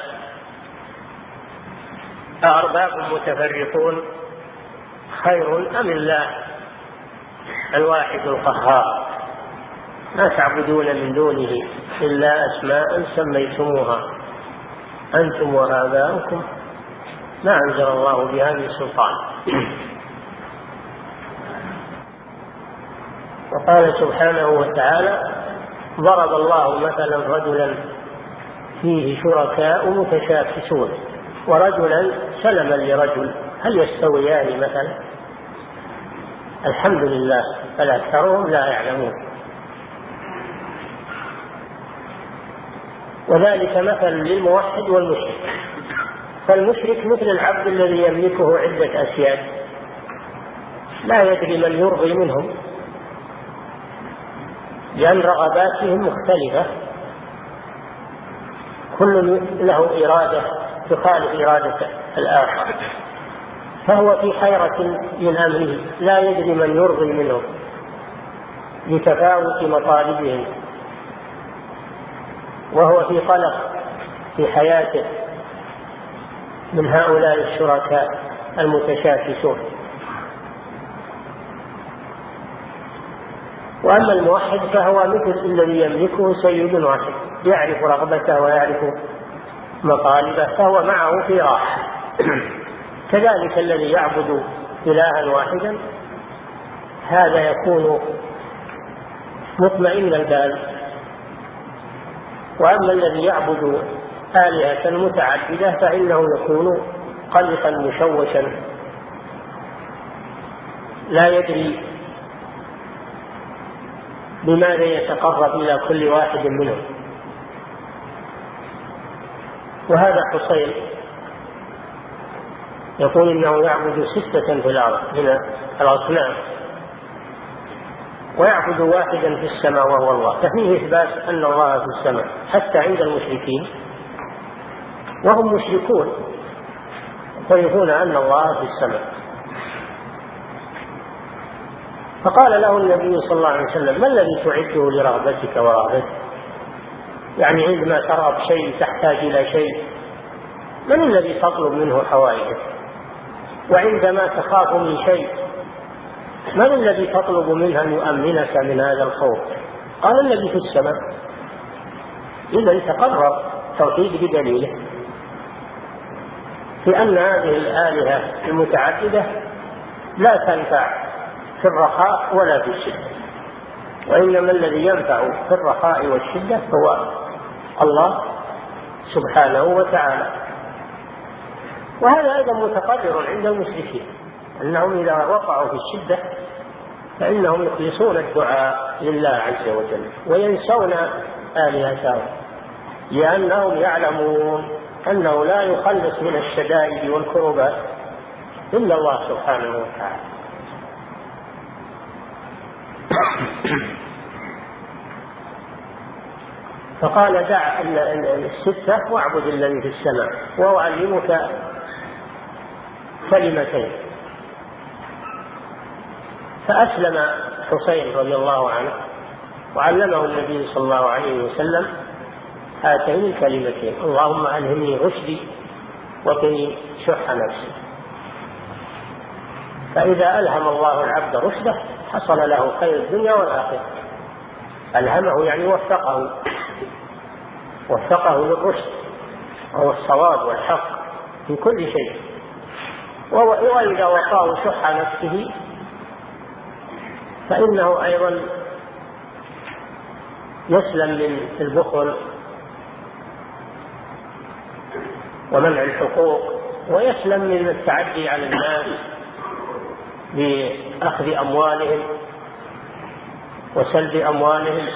أأرباب متفرقون خير أم الله الواحد القهار ما تعبدون من دونه إلا أسماء سميتموها أنتم وآباؤكم ما أنزل الله بها من سلطان. وقال سبحانه وتعالى: ضرب الله مثلا رجلا فيه شركاء متشاكسون ورجلا سلما لرجل هل يستويان مثلا؟ الحمد لله بل أكثرهم لا يعلمون. وذلك مثل للموحد والمشرك. فالمشرك مثل العبد الذي يملكه عدة أسياد لا يدري من يرضي منهم، لأن رغباتهم مختلفة، كل له إرادة تخالف إرادة الآخر، فهو في حيرة من أمره لا يدري من يرضي منهم لتفاوت مطالبهم، وهو في قلق في حياته من هؤلاء الشركاء المتشاكسون. وأما الموحد فهو مثل الذي يملكه سيد واحد يعرف رغبته ويعرف مطالبه، فهو معه في راحة. كذلك الذي يعبد إلها واحدا هذا يكون مطمئن البال، وأما الذي يعبد آلهة متعددة فإنه يكون قلقا مشوشا لا يدري بماذا يتقرب إلى كل واحد منهم. وهذا حصين يقول إنه يعبد ستة في الأرض من الأصنام ويعبد واحدا في السماء وهو الله، ففيه إثبات أن الله في السماء حتى عند المشركين، وهم مشركون يقولون أن الله في السماء. فقال له النبي صلى الله عليه وسلم: ما الذي تعده لرغبتك ورغبتك؟ يعني عندما ترغب شيء تحتاج إلى شيء من الذي تطلب منه حوائجك؟ وعندما تخاف من شيء من الذي تطلب منه أن يؤمنك من هذا الخوف؟ قال: الذي في السماء. إذا تقرر توحيد بدليله في أن هذه الآلهة المتعددة لا تنفع في الرخاء ولا في الشدة، وإنما الذي ينفع في الرخاء والشدة هو الله سبحانه وتعالى. وهذا أيضا متقرر عند المشركين أنهم إذا وقعوا في الشدة فإنهم يخلصون الدعاء لله عز وجل وينسون آلهتهم، لأنهم يعلمون أنه لا يخلص من الشدائد والكربات إلا الله سبحانه وتعالى. فقال دع الستة واعبد الذي في السماء وأعلمك كلمتين. فأسلم حسين رضي الله عنه وعلمه النبي صلى الله عليه وسلم هاتين الكلمتين: اللهم ألهمني رشدي وقني شح نفسي. فإذا ألهم الله العبد رشده حصل له خير الدنيا والآخرة. ألهمه يعني وفقه وفقه للرشد وهو الصواب والحق في كل شيء. وإذا وقاه شح نفسه فإنه أيضا يسلم من البخل ومنع الحقوق، ويسلم من التعدي على الناس بأخذ أموالهم وسلب أموالهم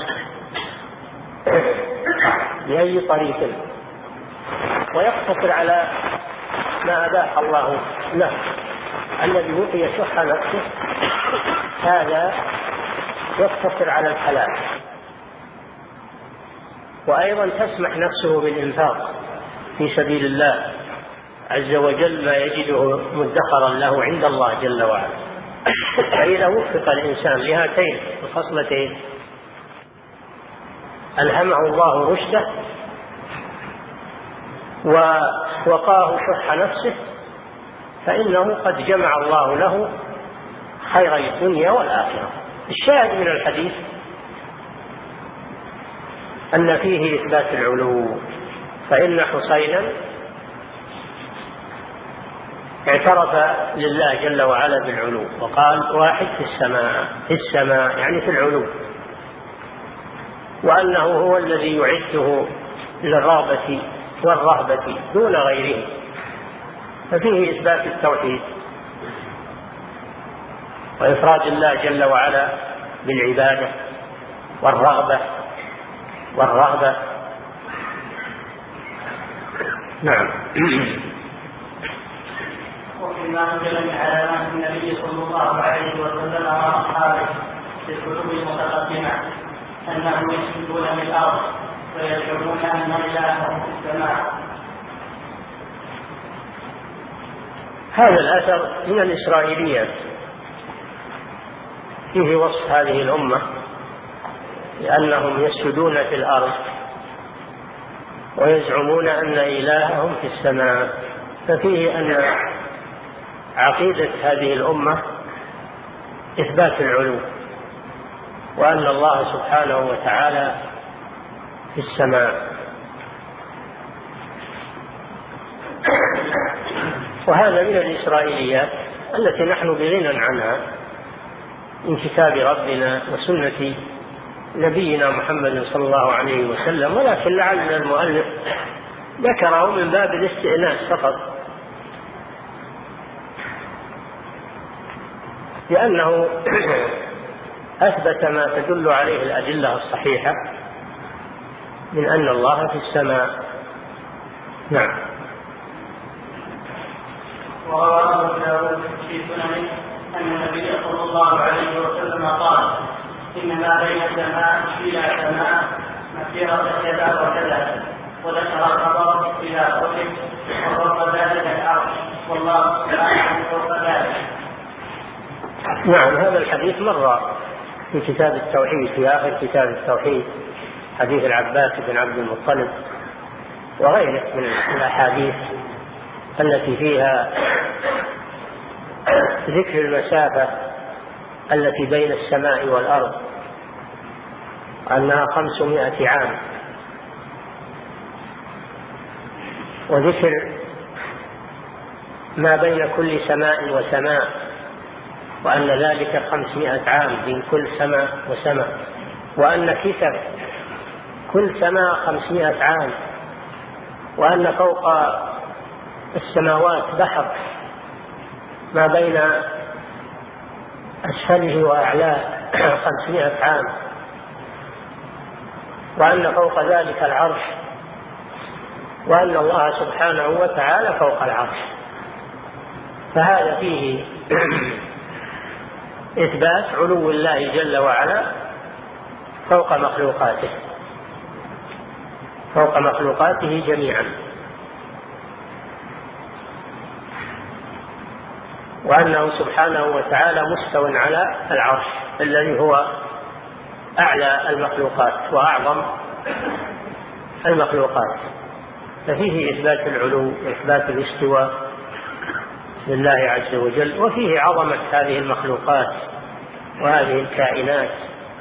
بأي طريق، ويقتصر على ما أباح الله له. الذي وقي شح نفسه هذا يقتصر على الحلال، وأيضا تسمح نفسه بالإنفاق في سبيل الله عز وجل ما يجده مدخرا له عند الله جل وعلا. فإذا وفق الإنسان لهاتين الخصلتين ألهمه الله رشده ووقاه شح نفسه فإنه قد جمع الله له خير الدنيا والآخرة. الشاهد من الحديث أن فيه إثبات العلو، فإن حسينا اعترف لله جل وعلا بالعلو وقال واحد في السماء، في السماء يعني في العلو، وأنه هو الذي يعده للرغبة والرهبة دون غيره. ففيه إثبات التوحيد وإفراد الله جل وعلا بالعبادة والرغبة والرهبة. نعم. وفيما نزل من علامات النبي صلى الله عليه وسلم وأصحابه في الكتب المتقدمة أنهم يسجدون في الأرض ويزعمون أن إلههم في السماء. هذا الأثر من الإسرائيليات فيه وصف هذه الأمة لأنهم يسجدون في الأرض ويزعمون أن إلههم في السماء. ففيه أن عقيدة هذه الأمة إثبات العلو، وأن الله سبحانه وتعالى في السماء. وهذا من الإسرائيليات التي نحن بغنى عنها من كتاب ربنا وسنة نبينا محمد صلى الله عليه وسلم، ولكن لعل المؤلف ذكره من باب الاستئناس فقط، لأنه أثبت ما تدل عليه الأدلة الصحيحة من أن الله في السماء. نعم. وروى أبو داود في سننه أن النبي صلى الله عليه وسلم قال: إن ما بين السماء إلى سماء مسيرة كذا وكذا، وذكر الخبر إلى قوله وفوق ذلك العرش والله سبحانه فوق ذلك. نعم. هذا الحديث مر في كتاب التوحيد، في آخر كتاب التوحيد، حديث العباس بن عبد المطلب وغيره من الأحاديث التي فيها ذكر المسافة التي بين السماء والأرض أنها خمسمائة عام، وذكر ما بين كل سماء وسماء وأن ذلك خمسمائة عام بين كل سماء وسماء، وأن كسر كل سماء خمسمائة عام، وأن فوق السماوات بحر ما بين أسفله وأعلاه خمسمائة عام، وأن فوق ذلك العرش، وأن الله سبحانه وتعالى فوق العرش. فهذا فيه إثبات علو الله جل وعلا فوق مخلوقاته. فوق مخلوقاته جميعا، وأنه سبحانه وتعالى مستو على العرش الذي هو أعلى المخلوقات وأعظم المخلوقات. ففيه إثبات العلو وإثبات الاستواء لله عز وجل، وفيه عظمة هذه المخلوقات وهذه الكائنات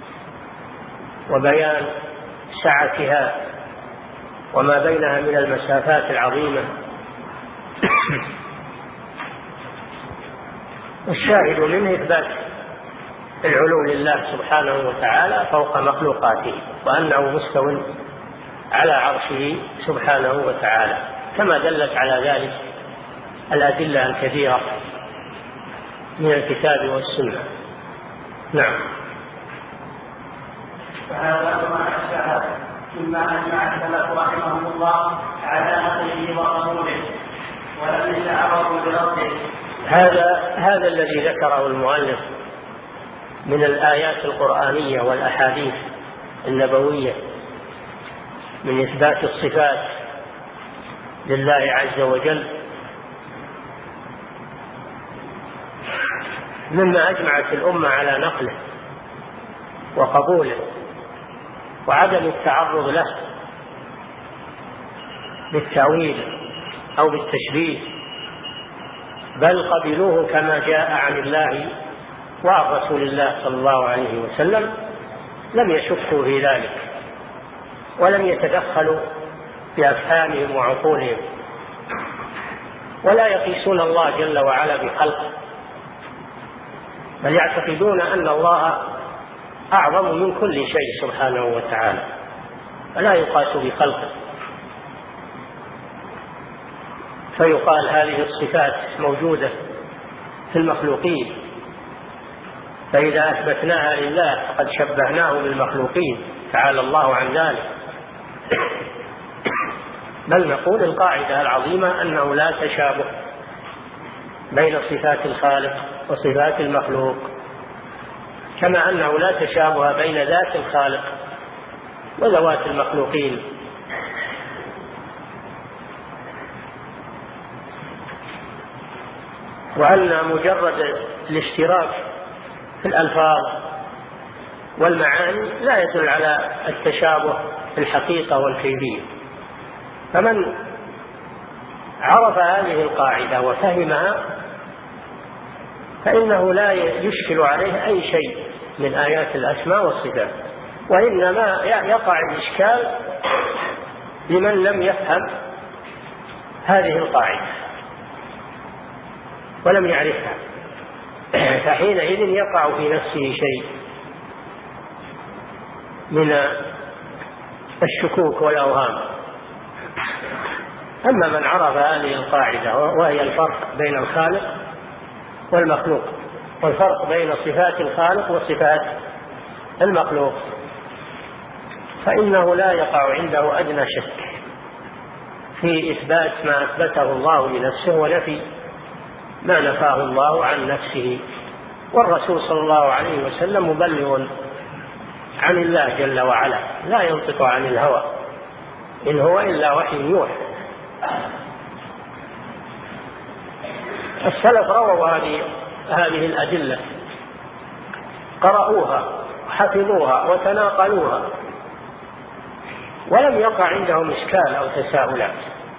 وبيان سعتها وما بينها من المسافات العظيمة. الشاهد منه إثبات العلو لله سبحانه وتعالى فوق مخلوقاته، وأنه مستو على عرشه سبحانه وتعالى، كما دلت على ذلك الأدلة الكثيرة من الكتاب والسنة. نعم. فهذا ما أشبه مما أجمع السلف رحمهم الله على نقله وقبوله ولم يتعرضوا برده. هذا هذا الذي ذكره المؤلف من الآيات القرآنية والأحاديث النبوية من إثبات الصفات لله عز وجل مما أجمعت الأمة على نقله وقبوله وعدم التعرض له بالتأويل أو بالتشبيه، بل قبلوه كما جاء عن الله وعن رسول الله صلى الله عليه وسلم، لم يشكوا في ذلك ولم يتدخلوا بأفهامهم وعقولهم، ولا يقيسون الله جل وعلا بخلقه، بل يعتقدون أن الله أعظم من كل شيء سبحانه وتعالى فلا يقاس بخلقه. فيقال هذه الصفات موجودة في المخلوقين، فإذا أثبتناها لله فقد شبهناه بالمخلوقين تعالى الله عن ذلك. بل نقول القاعدة العظيمة أنه لا تشابه بين صفات الخالق وصفات المخلوق، كما أنه لا تشابه بين ذات الخالق وذوات المخلوقين. وأن مجرد الاشتراك في الألفاظ والمعاني لا يدل على التشابه في الحقيقة والكيفية. فمن عرف هذه القاعدة وفهمها فإنه لا يشكل عليه أي شيء من آيات الأسماء والصفات، وإنما يقع الإشكال لمن لم يفهم هذه القاعدة ولم يعرفها، فحينئذ يقع في نفسه شيء من الشكوك والأوهام. أما من عرف هذه القاعدة وهي الفرق بين الخالق والمخلوق والفرق بين صفات الخالق وصفات المخلوق، فإنه لا يقع عنده أدنى شك في إثبات ما أثبته الله لنفسه ونفي ما نفاه الله عن نفسه. والرسول صلى الله عليه وسلم مبلغ عن الله جل وعلا، لا ينطق عن الهوى، إن هو إلا وحي يوحى. السلف رووا هذه هذه الأدلة، قرأوها وحفظوها وتناقلوها، ولم يقع عندهم إشكال أو تساؤلات،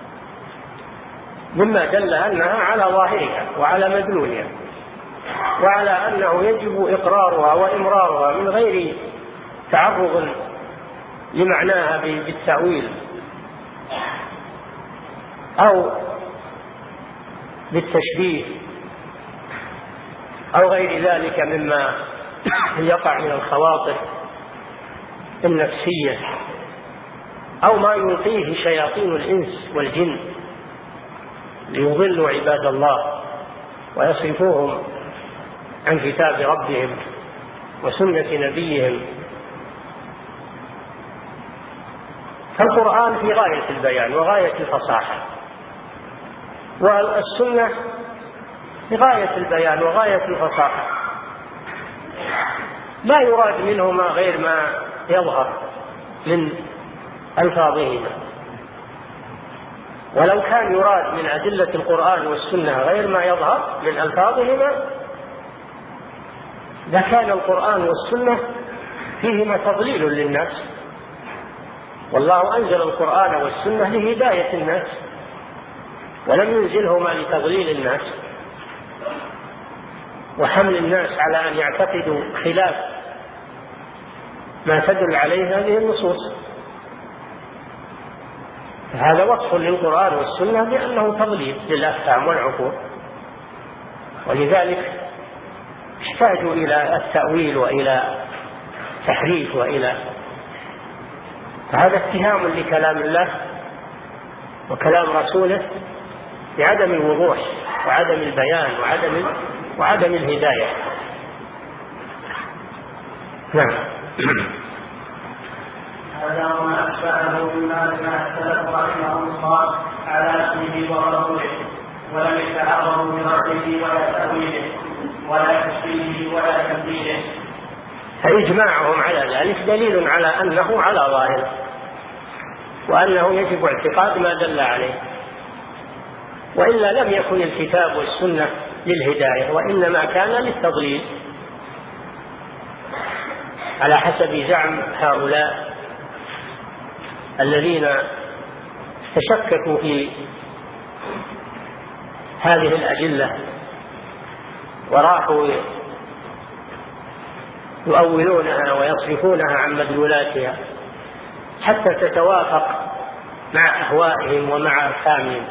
مما دل أنها على ظاهرها وعلى مدلولها، وعلى أنه يجب إقرارها وإمرارها من غير تعرض لمعناها بالتأويل أو بالتشبيه أو غير ذلك مما يقع من الخواطر النفسية أو ما يلقيه شياطين الإنس والجن ليضلوا عباد الله ويصرفوهم عن كتاب ربهم وسنة نبيهم. فالقرآن في غاية البيان وغاية الفصاحة، والسنة في غاية البيان وغاية الفصاحة، لا يراد منهما غير ما يظهر من ألفاظهما. ولو كان يراد من أدلة القرآن والسنة غير ما يظهر من ألفاظهما لكان القرآن والسنة فيهما تضليل للناس، والله أنزل القرآن والسنة لهداية الناس ولم ينزلهما لتضليل الناس وحمل الناس على أن يعتقدوا خلاف ما تدل عليه هذه النصوص. هذا وصف للقرآن والسنة بأنه تضليل للأفهام والعقول، ولذلك احتاجوا إلى التأويل وإلى تحريف وإلى هذا اتهام لكلام الله وكلام رسوله بعدم الوضوح وعدم البيان وعدم وعدم الهداية. نعم. هذا وما أشبهه مما أجمع السلف رحمه الله على اسمه ورسوله، ولم يتعرضوا برده ولا تأويله ولا تشبيهه ولا تمثيله. فإجماعهم على ذلك دليل على أنه على ظاهر وأنه يجب اعتقاد ما دل عليه، وإلا لم يكن الكتاب والسنة للهداية وإنما كان للتضليل على حسب زعم هؤلاء الذين تشككوا في هذه الأدلة وراحوا يؤولونها ويصرفونها عن مدلولاتها حتى تتوافق مع أهوائهم ومع أفهامهم.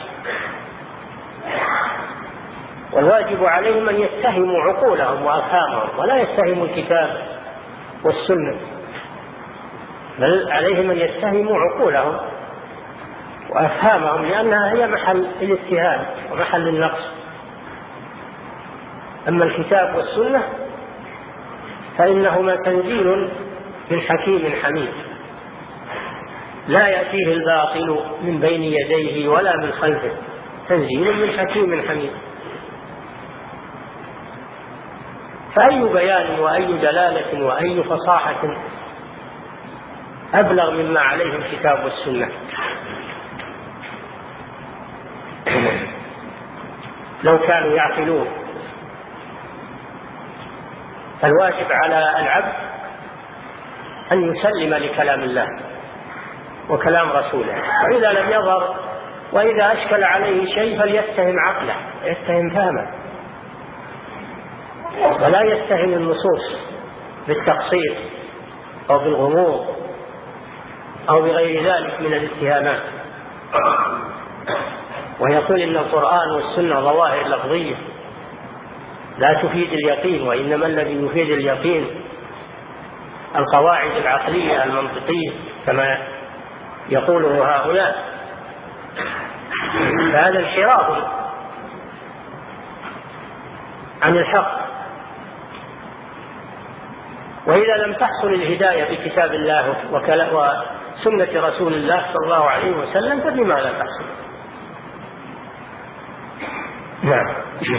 والواجب عليهم أن يتهموا عقولهم وأفهامهم ولا يتهموا الكتاب والسنة، بل عليهم أن يتهموا عقولهم وأفهامهم لأنها هي محل الاتهام ومحل النقص. أما الكتاب والسنة فإنهما تنزيل من حكيم حميد لا يأتيه الباطل من بين يديه ولا من خلفه، تنزيل من حكيم حميد. فأي بيان وأي دلالة وأي فصاحة أبلغ مما عليه الكتاب والسنة؟ لو كانوا يعقلون. فالواجب على العبد أن يسلم لكلام الله وكلام رسوله، وإذا لم يظهر وإذا أشكل عليه شيء فليتهم عقله يتهم فهمه ولا يتهم النصوص بالتقصير أو بالغموض أو بغير ذلك من الاتهامات، ويقول إن القرآن والسنة ظواهر لفظية لا تفيد اليقين، وإنما الذي يفيد اليقين القواعد العقلية المنطقية كما يقوله هؤلاء. فهذا انحراف عن الحق. وإذا لم تحصل الهداية بكتاب الله وسنة رسول الله صلى الله عليه وسلم فبماذا تحصل؟ نعم.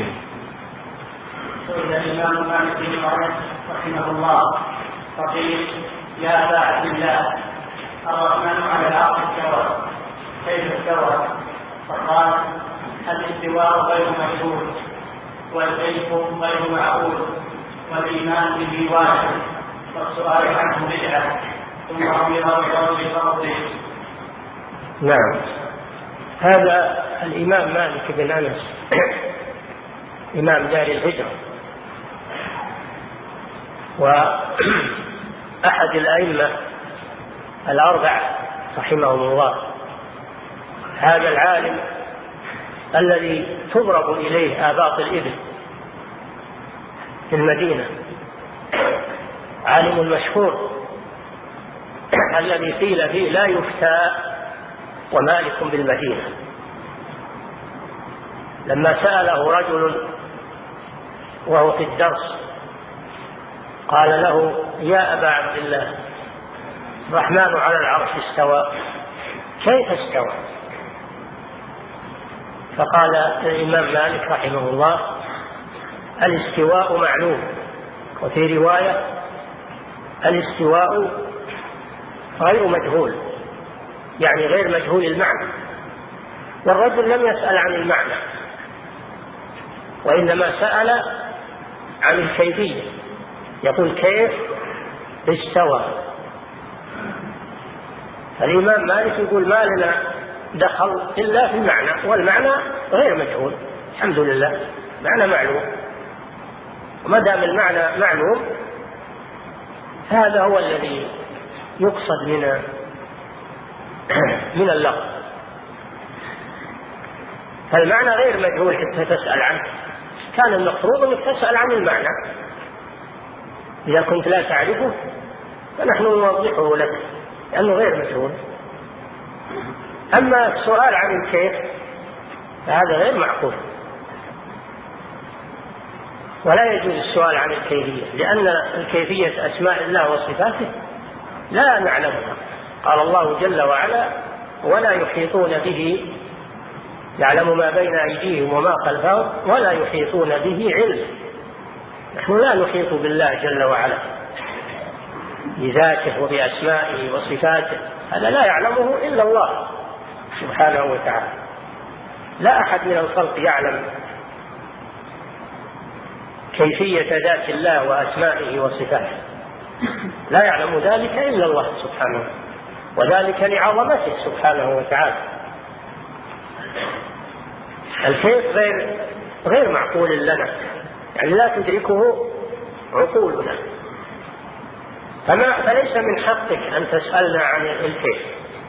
سئل الإمام مالك بن أنس رحمه الله فقيل: يا أبا عبد الله، الرحمن على العرش استوى، كيف استوى؟ فقال: الاستواء غير مشهود، والكيف غير معقول، والإيمان به واجب، والسؤال عنه بدعة، ثم أمر بقول فرضه. نعم. هذا الإمام مالك بن أنس إمام دار الهجرة وأحد الأئمة الأربعة رحمهم الله، هذا العالم الذي تضرب إليه آباط الإبل في المدينة، عالم مشهور الذي قيل فيه لا يفتى ومالك بالمدينة. لما سأله رجل وهو في الدرس قال له: يا أبا عبد الله، الرحمن على العرش استوى، كيف استوى؟ فقال الإمام مالك رحمه الله: الاستواء معلوم، وفي رواية الاستواء غير مجهول، يعني غير مجهول المعنى، والرجل لم يسأل عن المعنى، وإنما سأل عن الكيفية، يقول كيف استوى. الإمام مالك يقول ما لنا دخل إلا في المعنى، والمعنى غير مجهول، الحمد لله معنى معلوم، وما دام المعنى معلوم هذا هو الذي يقصد من من اللفظ. فالمعنى غير مجهول حتى تسأل عنه، كان المفروض أنك تسأل عن المعنى، إذا كنت لا تعرفه فنحن نوضحه لك لأنه غير مجهول. أما السؤال عن الكيف فهذا غير معقول، ولا يجوز السؤال عن الكيفية، لأن الكيفية أسماء الله وصفاته لا نعلمها. قال الله جل وعلا ولا يحيطون به، يعلم ما بين أيديهم وما خلفهم ولا يحيطون به علم. نحن لا نحيط بالله جل وعلا بذاته وبأسمائه وصفاته، هذا لا يعلمه إلا الله سبحانه وتعالى، لا أحد من الخلق يعلم كيفية ذات الله وأسمائه وصفاته، لا يعلم ذلك إلا الله سبحانه، وذلك لعظمته سبحانه وتعالى. الكيف غير غير معقول لنا، يعني لا تدركه عقولنا، فما فليس من حقك أن تسألنا عن الكيف،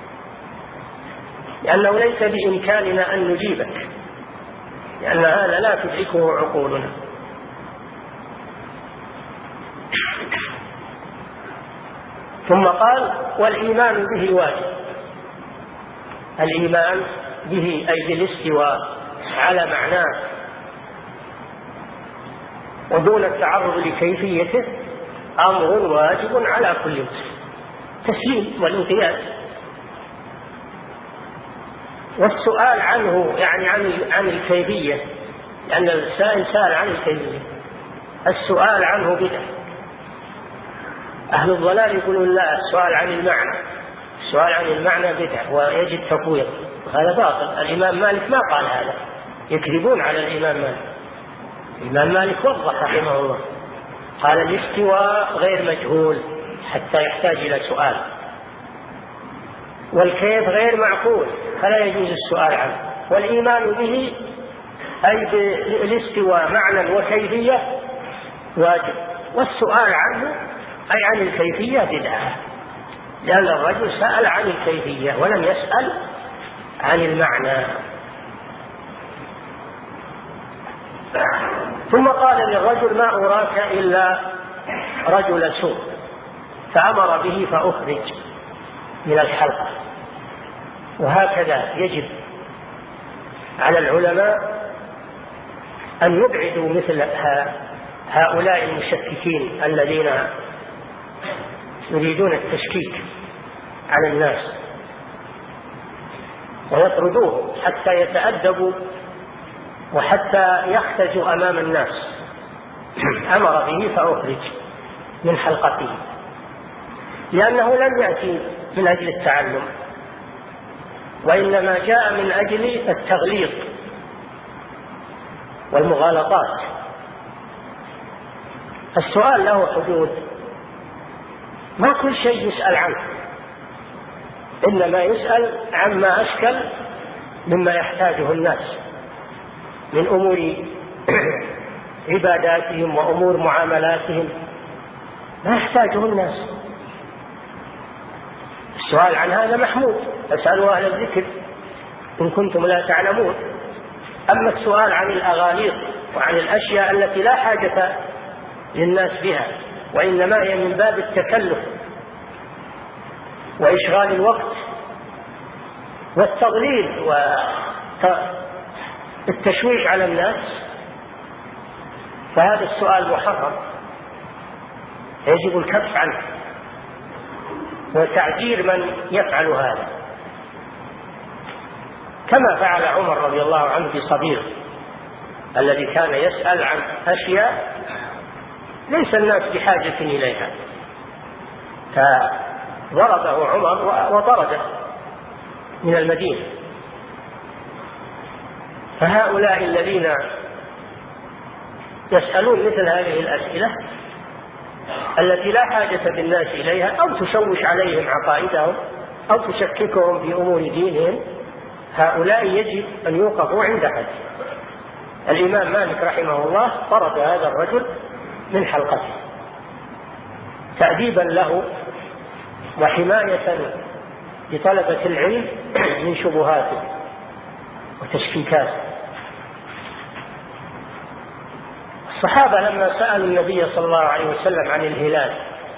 لأنه ليس بإمكاننا أن نجيبك، لأن هذا لا تدركه عقولنا. ثم قال والإيمان به واجب. الإيمان به أي بالاستواء على معناه ودون التعرض لكيفيته أمر واجب على كل مسلم، تسليم والانقياد. والسؤال عنه يعني عن عن الكيفية، لأن السائل سأل عن الكيفية، السؤال عنه بدعة. أهل الضلال يقولون لا، السؤال عن المعنى، السؤال عن المعنى بدعة ويجب تفويض، هذا باطل. الإمام مالك ما قال هذا، يكذبون على الإمام مالك. الإمام مالك وضح رحمه الله، قال الاستواء غير مجهول حتى يحتاج إلى سؤال، والكيف غير معقول فلا يجوز السؤال عنه، والإيمان به أي بالاستواء معنى وكيفية واجب، والسؤال عنه أي عن الكيفية بدعة، لأن الرجل سأل عن الكيفية ولم يسأل عن المعنى. ثم قال للرجل ما أراك إلا رجل سوء، فأمر به فأخرج من الحلقة. وهكذا يجب على العلماء أن يبعدوا مثل هؤلاء المشككين الذين يريدون التشكيك على الناس، ويطردوه حتى يتأدبوا وحتى يختزوا أمام الناس. أمر به فأخرج من حلقته، لأنه لم يأتي من أجل التعلم، وإنما جاء من أجل التغليظ والمغالطات. السؤال له حدود، ما كل شيء يسأل عنه، إنما يسأل عما أشكل مما يحتاجه الناس من أمور عباداتهم وأمور معاملاتهم، ما يحتاجه الناس. السؤال عن هذا محمود، فاسألوا أهل الذكر إن كنتم لا تعلمون. أما السؤال عن الأغاليط وعن الأشياء التي لا حاجة للناس بها، وإنما هي من باب التكلف وإشغال الوقت والتضليل والتشويش على الناس، فهذا السؤال محرم، يجب الكف عنه وتعجير من يفعل هذا، كما فعل عمر رضي الله عنه بصبيغ الذي كان يسأل عن أشياء ليس الناس بحاجة إليها، فضربه عمر وطرده من المدينة. فهؤلاء الذين يسألون مثل هذه الأسئلة التي لا حاجة بالناس إليها أو تشوش عليهم عقائدهم أو تشككهم في أمور دينهم، هؤلاء يجب أن يوقفوا عند حد. الإمام مالك رحمه الله طرد هذا الرجل من حلقته تأديبا له وحماية لطلبة العلم من شبهاته وتشكيكاته. الصحابة لما سألوا النبي صلى الله عليه وسلم عن الهلال،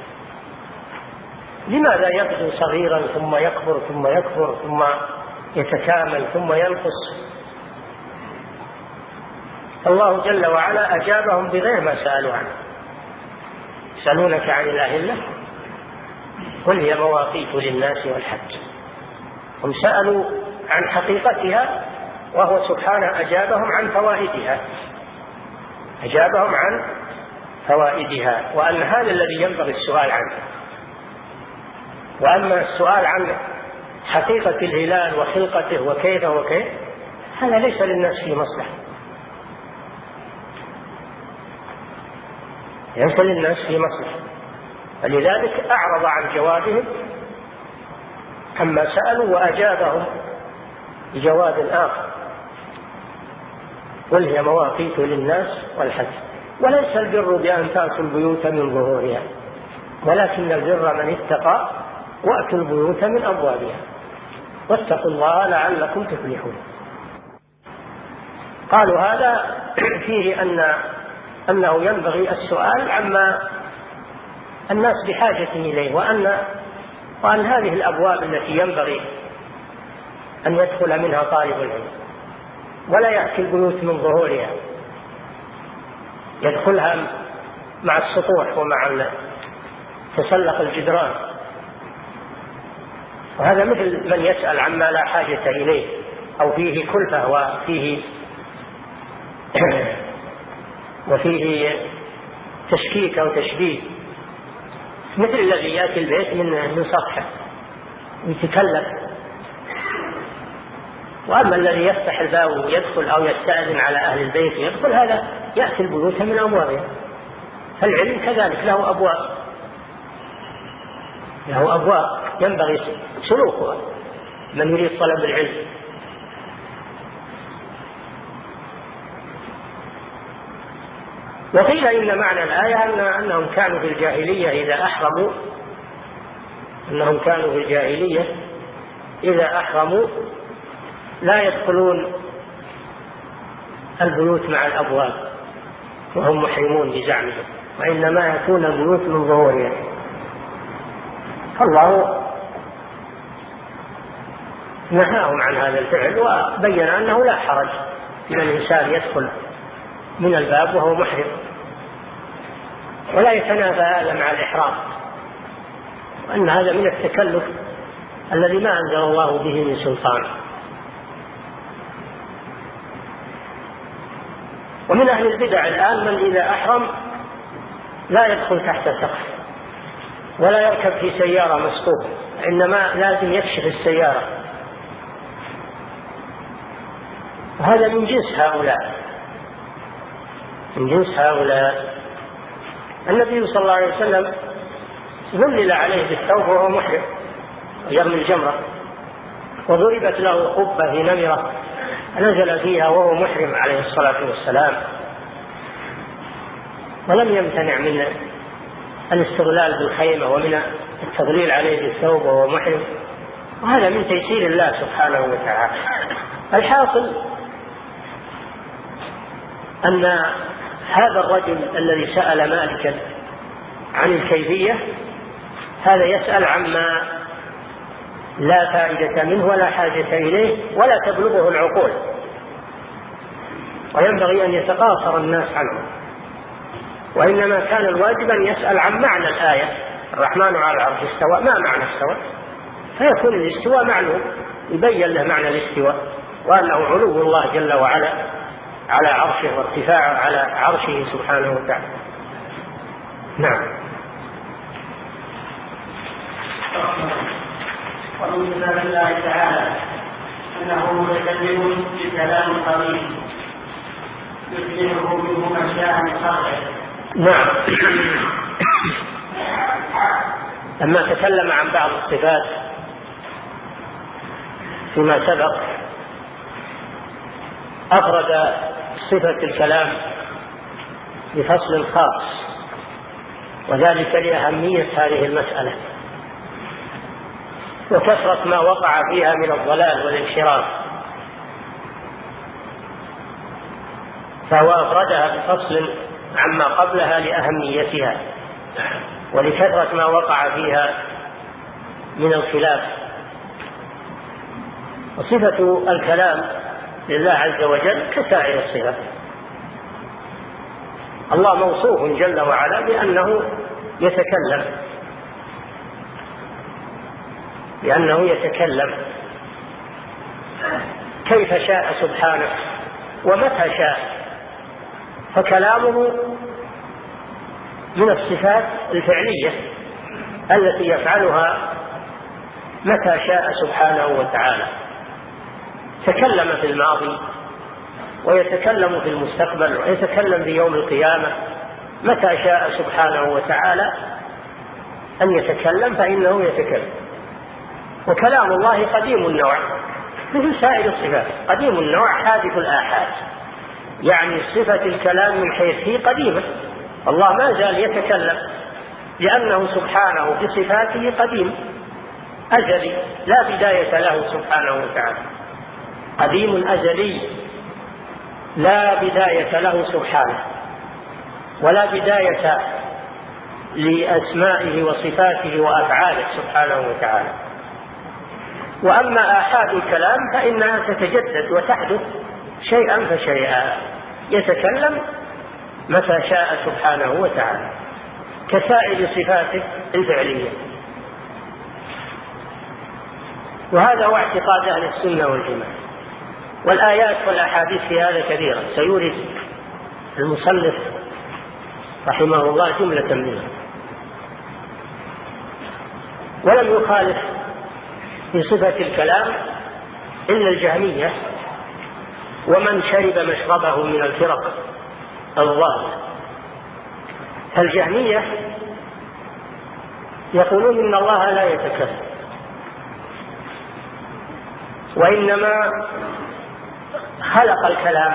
لماذا يبدو صغيرا ثم يكبر ثم يكبر ثم يتكامل ثم ينقص؟ الله جل وعلا أجابهم بغير ما سألوا عنه. يسألونك عن الأهلة قل هي مواقيت للناس والحج. هم سألوا عن حقيقتها وهو سبحانه أجابهم عن فوائدها أجابهم عن فوائدها وأن هذا الذي ينبغي السؤال عنه. وأما السؤال عن حقيقة الهلال وخلقته وكيف وكيف هذا ليس للناس فيه مصلحة، ليس للناس فيه مصلحة، فلذلك أعرض عن جوابهم عما سألوا وأجابهم بجواب آخر قل هي مواقيت للناس والحج. وليس البر بأن تأتوا البيوت من ظهورها ولكن البر من اتقى وأتوا البيوت من أبوابها واتقوا الله لعلكم تفلحون. قالوا هذا فيه أن أنه ينبغي السؤال عما الناس بحاجة إليه، وأن وأن هذه الأبواب التي ينبغي أن يدخل منها طالب العلم ولا يأتي البيوت من ظهورها، يدخلها مع السطوح ومع تسلق الجدران. وهذا مثل من يسأل عما لا حاجة إليه أو فيه كلفة وفيه وفيه تشكيك أو تشبيه، مثل الذي يأتي البيت من من سطحه ويتكلف. وأما الذي يفتح الباب ويدخل أو يستأذن على أهل البيت يدخل، هذا يأتي البيوت من أبوابها. فالعلم كذلك له أبواب له أبواب ينبغي سلوكها من يريد طلب العلم. وقيل إن معنى الآية أن أنهم كانوا في الجاهلية إذا أحرموا أنهم كانوا في الجاهلية إذا أحرموا لا يدخلون البيوت مع الأبواب وهم محرمون بزعمهم، وإنما يكون البيوت من ظهورها. فالله نهاهم عن هذا الفعل وبين أنه لا حرج في الإنسان يدخل من الباب وهو محرم، ولا يتنافى هذا مع الإحرام، وأن هذا من التكلف الذي ما أنزل الله به من سلطان. ومن أهل البدع الآن من إذا أحرم لا يدخل تحت سقف ولا يركب في سيارة مسقوفة، إنما لازم يكشف السيارة، وهذا من جنس هؤلاء من جنس هؤلاء. النبي صلى الله عليه وسلم ظلل عليه بالثوب وهو محرم ويرمي الجمرة، وضربت له قبة في نمرة نزل فيها وهو محرم عليه الصلاة والسلام، ولم يمتنع من الاستغلال بالخيمة ومن التضليل عليه بالثوب وهو محرم، وهذا من تيسير الله سبحانه وتعالى. الحاصل أن هذا الرجل الذي سأل مالكا عن الكيفية هذا يسأل عما لا فائدة منه ولا حاجة إليه ولا تبلغه العقول، وينبغي أن يتقاصر الناس عنه، وإنما كان الواجب أن يسأل عن معنى الآية الرحمن على العرش استوى، ما معنى استوى؟ فيكون الاستواء معلوم، يبين له معنى الاستواء وأنه علو الله جل وعلا على عرشه وارتفاعه على عرشه سبحانه وتعالى. نعم. ومن كتاب الله تعالى أنه متكلم بكلام قليل يشبهه منه أشياء من خلقه. نعم. لما تكلم عن بعض الصفات فيما سبق أفرد صفة الكلام بفصل خاص، وذلك لأهمية هذه المسألة وكثرة ما وقع فيها من الضلال والانحراف، فهو أفردها بفصل عما قبلها لأهميتها ولكثرة ما وقع فيها من الخلاف. وصفة الكلام لله عز وجل كسائر الصفات. الله موصوف جل وعلا بأنه يتكلم بأنه يتكلم كيف شاء سبحانه ومتى شاء، فكلامه من الصفات الفعلية التي يفعلها متى شاء سبحانه وتعالى. تكلم في الماضي ويتكلم في المستقبل ويتكلم في يوم القيامة، متى شاء سبحانه وتعالى أن يتكلم فإنه يتكلم. وكلام الله قديم النوع مثل سائر الصفات، قديم النوع حادث الآحاد، يعني صفة الكلام من حيث هي قديمة. الله ما زال يتكلم لأنه سبحانه بصفاته قديم أزلي لا بداية له سبحانه وتعالى، قديم أزلي لا بداية له سبحانه ولا بداية لأسمائه وصفاته وأفعاله سبحانه وتعالى. وأما آحاد الكلام فإنها تتجدد وتحدث شيئا فشيئا، يتكلم متى شاء سبحانه وتعالى كسائر صفاته الفعلية. وهذا هو اعتقاد أهل السنة والجماعة، والآيات والأحاديث في هذا كثيرة، سيورد المصنف رحمه الله جملة منها. ولم يخالف في صفة الكلام إلا الجهمية ومن شرب مشربه من الفرق الضالة. فالجهمية يقولون إن الله لا يتكلم، وإنما خلق الكلام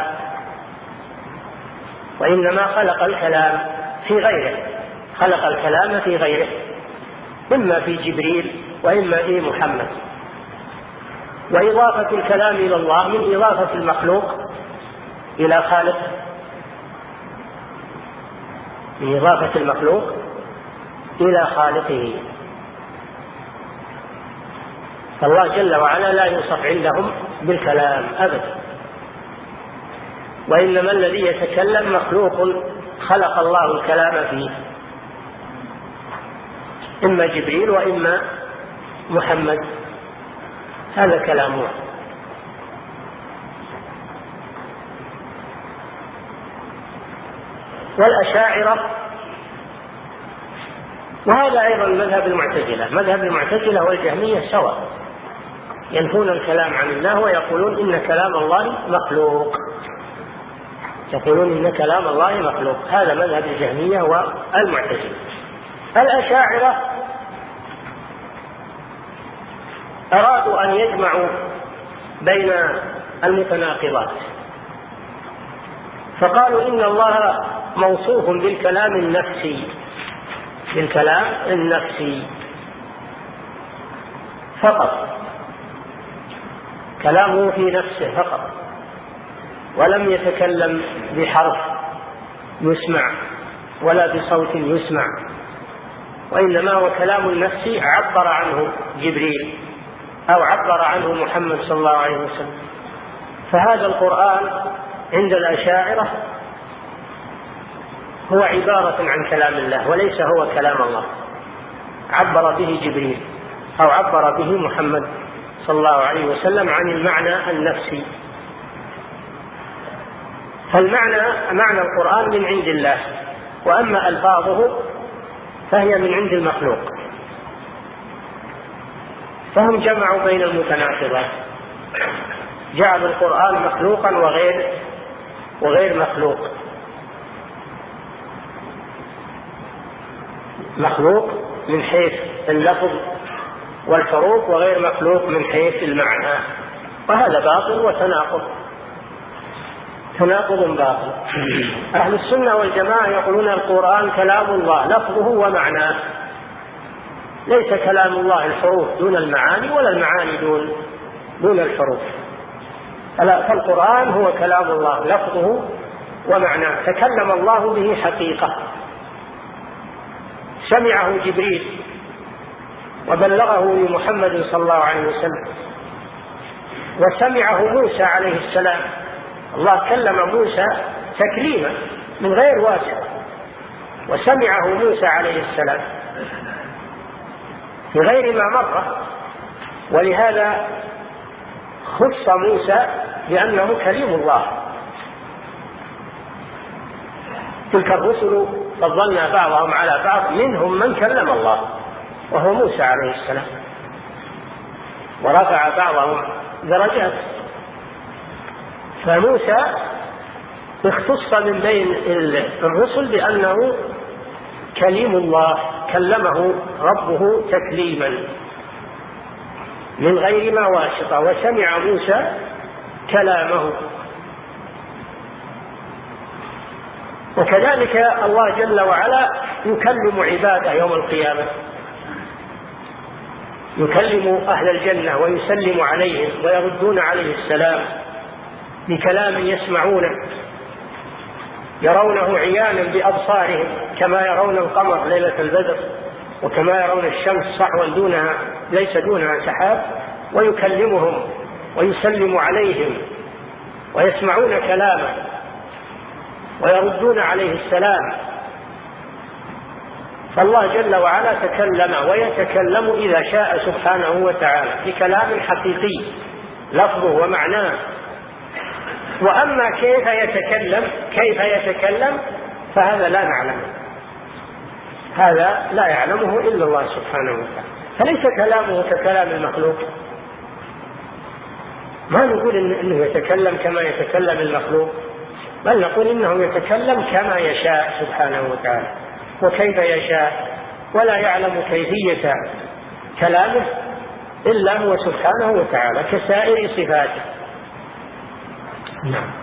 وإنما خلق الكلام في غيره، خلق الكلام في غيره، إما في جبريل وإما في محمد. وإضافة الكلام إلى الله من إضافة المخلوق إلى خالق، من إضافة المخلوق إلى خالقه. فالله جل وعلا لا يوصف عندهم بالكلام أبدا، وإنما الذي يتكلم مخلوق خلق الله الكلام فيه، إما جبريل وإما محمد، هذا كلامه. والأشاعرة، وهذا أيضا مذهب المعتزلة، مذهب المعتزلة والجهمية سواء، ينفون الكلام عن الله ويقولون إن كلام الله مخلوق، يقولون إن كلام الله مخلوق. هذا مذهب الجهمية والمعتزلة. الأشاعرة أرادوا أن يجمعوا بين المتناقضات، فقالوا إن الله موصوف بالكلام النفسي، بالكلام النفسي فقط، كلامه في نفسه فقط، ولم يتكلم بحرف يسمع ولا بصوت يسمع، وإنما هو كلام النفسي عبر عنه جبريل أو عبر عنه محمد صلى الله عليه وسلم. فهذا القرآن عند الأشاعرة هو عبارة عن كلام الله وليس هو كلام الله، عبر به جبريل أو عبر به محمد صلى الله عليه وسلم عن المعنى النفسي. فالمعنى معنى القرآن من عند الله، وأما ألفاظه فهي من عند المخلوق. فهم جمعوا بين المتناقضات جعلوا القرآن مخلوقا وغير وغير مخلوق. مخلوق من حيث اللفظ والحروف وغير مخلوق من حيث المعنى، وهذا باطل وتناقض تناقض باطل. أهل السنة والجماعة يقولون القرآن كلام الله لفظه ومعناه، ليس كلام الله الحروف دون المعاني ولا المعاني دون دون الحروف. فالقرآن هو كلام الله لفظه ومعناه، تكلم الله به حقيقة، سمعه جبريل وبلغه لمحمد صلى الله عليه وسلم، وسمعه موسى عليه السلام. الله كلم موسى تكليما من غير واسطة، وسمعه موسى عليه السلام في غير ما مرة، ولهذا خص موسى بأنه كليم الله. تلك الرسل فضلنا بعضهم على بعض، منهم من كلم الله وهو موسى عليه السلام، ورفع بعضهم درجات. فموسى اختص من بين الرسل بأنه كليم الله، كلمه ربه تكليما من غير ما واسطة، وسمع موسى كلامه. وكذلك الله جل وعلا يكلم عباده يوم القيامة، يكلم أهل الجنة ويسلم عليهم ويردون عليه السلام بكلام يسمعونه، يرونه عيانا بأبصارهم كما يرون القمر ليلة البدر، وكما يرون الشمس صحوا دونها ليس دونها سحاب، ويكلمهم ويسلم عليهم ويسمعون كلامه ويردون عليه السلام. فالله جل وعلا تكلم ويتكلم إذا شاء سبحانه وتعالى بكلام حقيقي لفظه ومعناه. وأما كيف يتكلم كيف يتكلم فهذا لا نعلمه، هذا لا يعلمه إلا الله سبحانه وتعالى. فليس كلامه ككلام المخلوق، ما نقول إنه يتكلم كما يتكلم المخلوق، بل نقول إنه يتكلم كما يشاء سبحانه وتعالى وكيف يشاء، ولا يعلم كيفية كلامه إلا هو سبحانه وتعالى كسائر صفاته. نعم.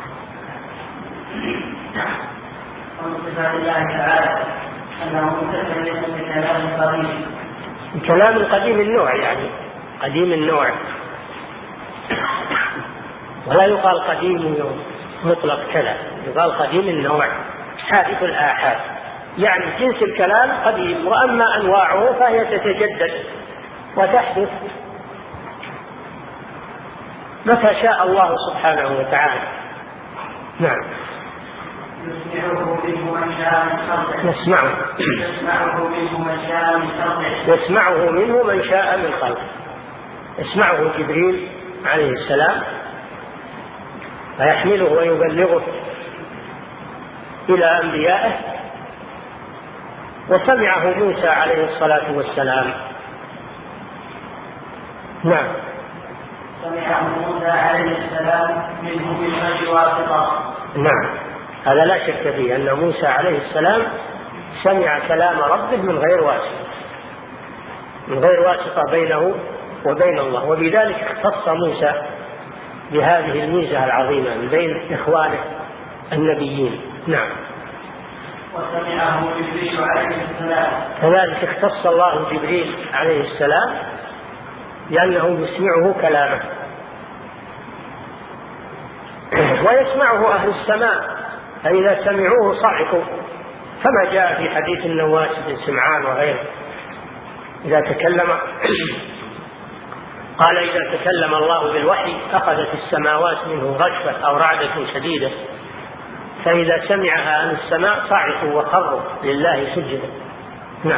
ومن صفات الله تعالى أنه متكلم بكلام قديم. الكلام القديم النوع، يعني قديم النوع، ولا يقال قديم مطلق كذا، يقال قديم النوع حادث الآحاد، يعني جنس الكلام قديم، وأما أنواعه فهي تتجدد وتحدث متى شاء الله سبحانه وتعالى. نعم. يسمعه منه من شاء من خلقه. يسمعه يسمعه منه من شاء من خلقه. يسمعه منه من شاء من خلقه. يسمعه جبريل عليه السلام فيحمله ويبلغه إلى أنبيائه، وسمعه موسى عليه الصلاة والسلام. نعم. سمعه موسى عليه السلام منه بالغير واسطة. نعم، هذا لا شك فيه أن موسى عليه السلام سمع كلام ربه من غير واسطة، من غير واسطة بينه وبين الله، وبذلك اختص موسى بهذه الميزة العظيمة من بين إخوانه النبيين. نعم. وسمعه جبريل عليه السلام. كذلك اختص الله جبريل عليه السلام لأنه يسمعه كلامه، ويسمعه أهل السماء فإذا سمعوه صعقوا، كما جاء في حديث النواس بن سمعان وغيره إذا تكلم قال إذا تكلم الله بالوحي أخذت السماوات منه رجفة أو رعدة شديدة، فإذا سمعها أهل السماء صعقوا وخروا لله سجدا. نعم.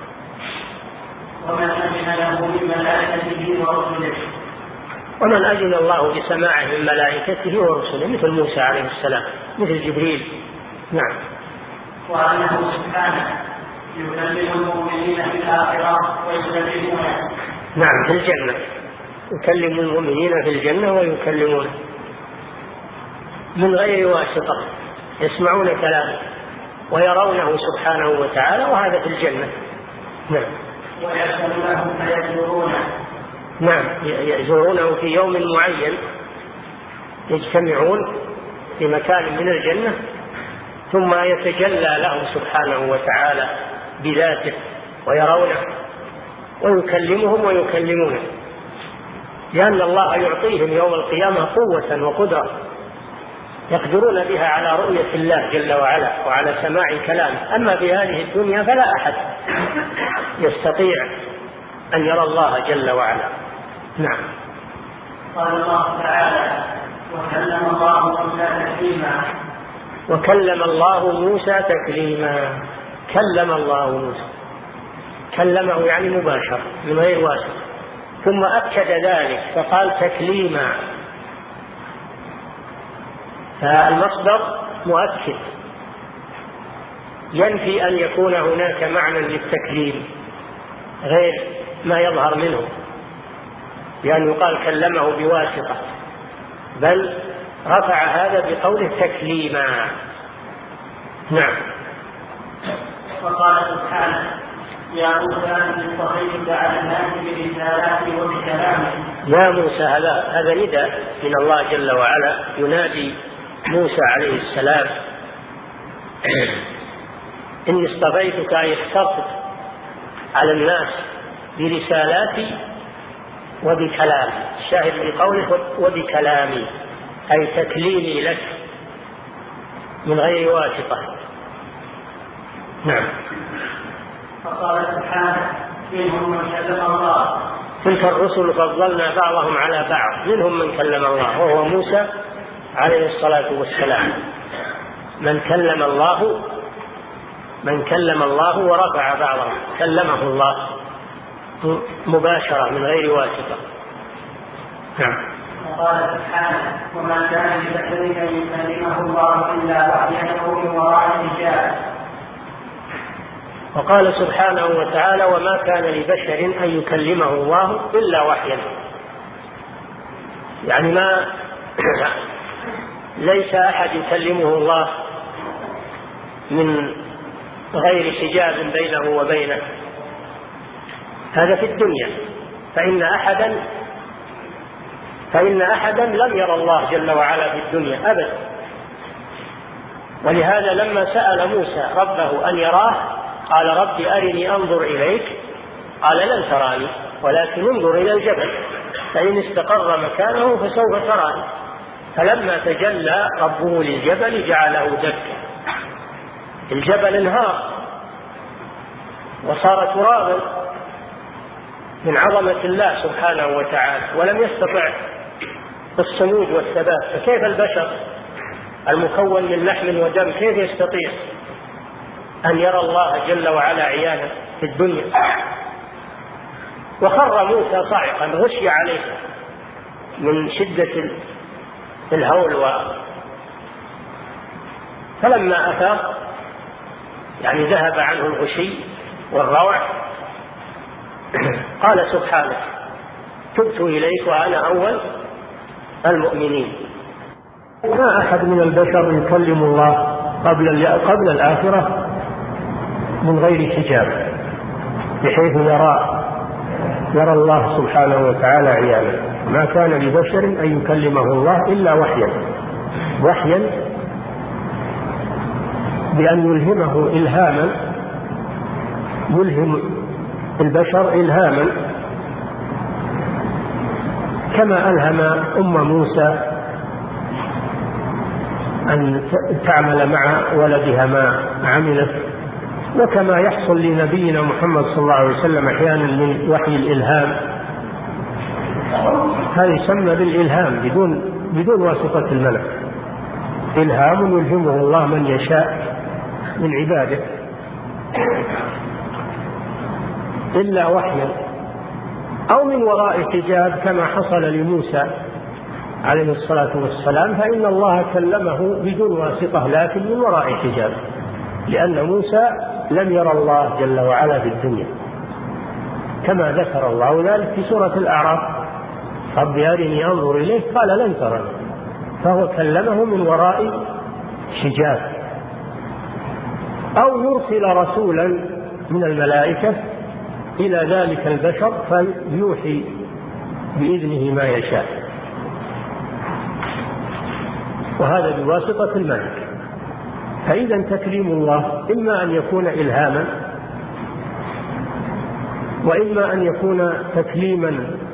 ومن أذن له من ملائكته ورسله. ومن أذن الله بسماعه من ملائكته ورسله مثل موسى عليه السلام، مثل جبريل. نعم. وأنه سبحانه يكلم المؤمنين في الآخرة ويسلمونه. نعم، في الجنة يكلم المؤمنين في الجنة ويكلمون من غير واسطة، يسمعون كلامه ويرونه سبحانه وتعالى، وهذا في الجنة. نعم. ويسألونهم فيزورونه. نعم، يزورونه في يوم معين، يجتمعون في مكان من الجنة ثم يتجلى له سبحانه وتعالى بذاته ويرونه ويكلمهم ويكلمونه، لأن الله يعطيهم يوم القيامة قوة وقدرة يقدرون بها على رؤية الله جل وعلا وعلى سماع كلامه. أما في هذه الدنيا فلا أحد يستطيع أن يرى الله جل وعلا. نعم. قال الله تعالى: وكلم الله موسى تكليما. وكلم الله موسى تكليما. كلم الله موسى، كلمه يعني مباشرة من غير واسطة، ثم أكد ذلك فقال تكليما، فالمصدر مؤكد ينفي أن يكون هناك معنى للتكليم غير ما يظهر منه، لأنه قال كلمه بواسطة، بل رفع هذا بقوله تكليما. نعم. وقال سبحانه: يا موسى إني اصطفيتك على الناس برسالاتي وبكلامي. يا موسى، هذا هذا نداء من الله جل وعلا ينادي موسى عليه السلام: إني اصطفيتك، أي اخترتك على الناس برسالاتي وبكلامي. الشاهد بقوله وبكلامي أي تكليمي لك من غير واسطة. نعم. فقال سبحانه: منهم من كلم الله. تلك الرسل فضلنا بعضهم على بعض، منهم من كلم الله وهو موسى عليه الصلاة والسلام. من كلم الله من كلم الله ورفع بعضهم، كلمه الله مباشرة من غير واسطة. نعم. وقال سبحانه: وما كان لبشر أن يكلمه الله إلا وحيا أو من وراء حجاب. وقال سبحانه وتعالى: وما كان لبشر أن يكلمه الله إلا وحيا، يعني ما ليس أحد يكلمه الله من غير حجاب بينه وبينه، هذا في الدنيا. فإن أحدا فإن أحدا لم يرى الله جل وعلا في الدنيا أبدا، ولهذا لما سأل موسى ربه أن يراه قال: رب أرني أنظر إليك، قال: لن تراني ولكن انظر إلى الجبل فإن استقر مكانه فسوف تراني. فلما تجلى ربه للجبل جعله دكا، الجبل انهار وصار ترابا من عظمة الله سبحانه وتعالى، ولم يستطع الصمود والثبات. فكيف البشر المكون من لحم ودم كيف يستطيع أن يرى الله جل وعلا عيانا في الدنيا؟ وخر موسى صاعقا، غشي عليه من شدة الهول و... فلما أفاق يعني ذهب عنه الغشي والروع قال سبحانه: تبت إليك وأنا أول المؤمنين. ما أحد من البشر يكلم الله قبل قبل الآخرة من غير حجاب، بحيث يرى يرى الله سبحانه وتعالى عيانا. ما كان لبشر أن يكلمه الله إلا وحيا، وحيا بأن يلهمه إلهاما، يلهم البشر إلهاما كما ألهم أم موسى أن تعمل مع ولدها ما عملت، وكما يحصل لنبينا محمد صلى الله عليه وسلم أحيانا من وحي الإلهام، هذا يسمى بالإلهام بدون بدون واسطة الملك، إلهام يلهمه الله من يشاء من عباده إلا وحيا أو من وراء حجاب كما حصل لموسى عليه الصلاة والسلام، فإن الله كلمه بدون واسطة لكن من وراء حجاب، لأن موسى لم يرى الله جل وعلا في الدنيا، كما ذكر الله ذلك في سورة الأعراف: رب أرني أنظر إليك قال لن ترني، فهو كلمه من وراء حجاب. أو يرسل رسولا من الملائكة إلى ذلك البشر فيوحي بإذنه ما يشاء، وهذا بواسطة الملك. فإذا تكليم الله إما أن يكون إلهاما، وإما أن يكون تكليما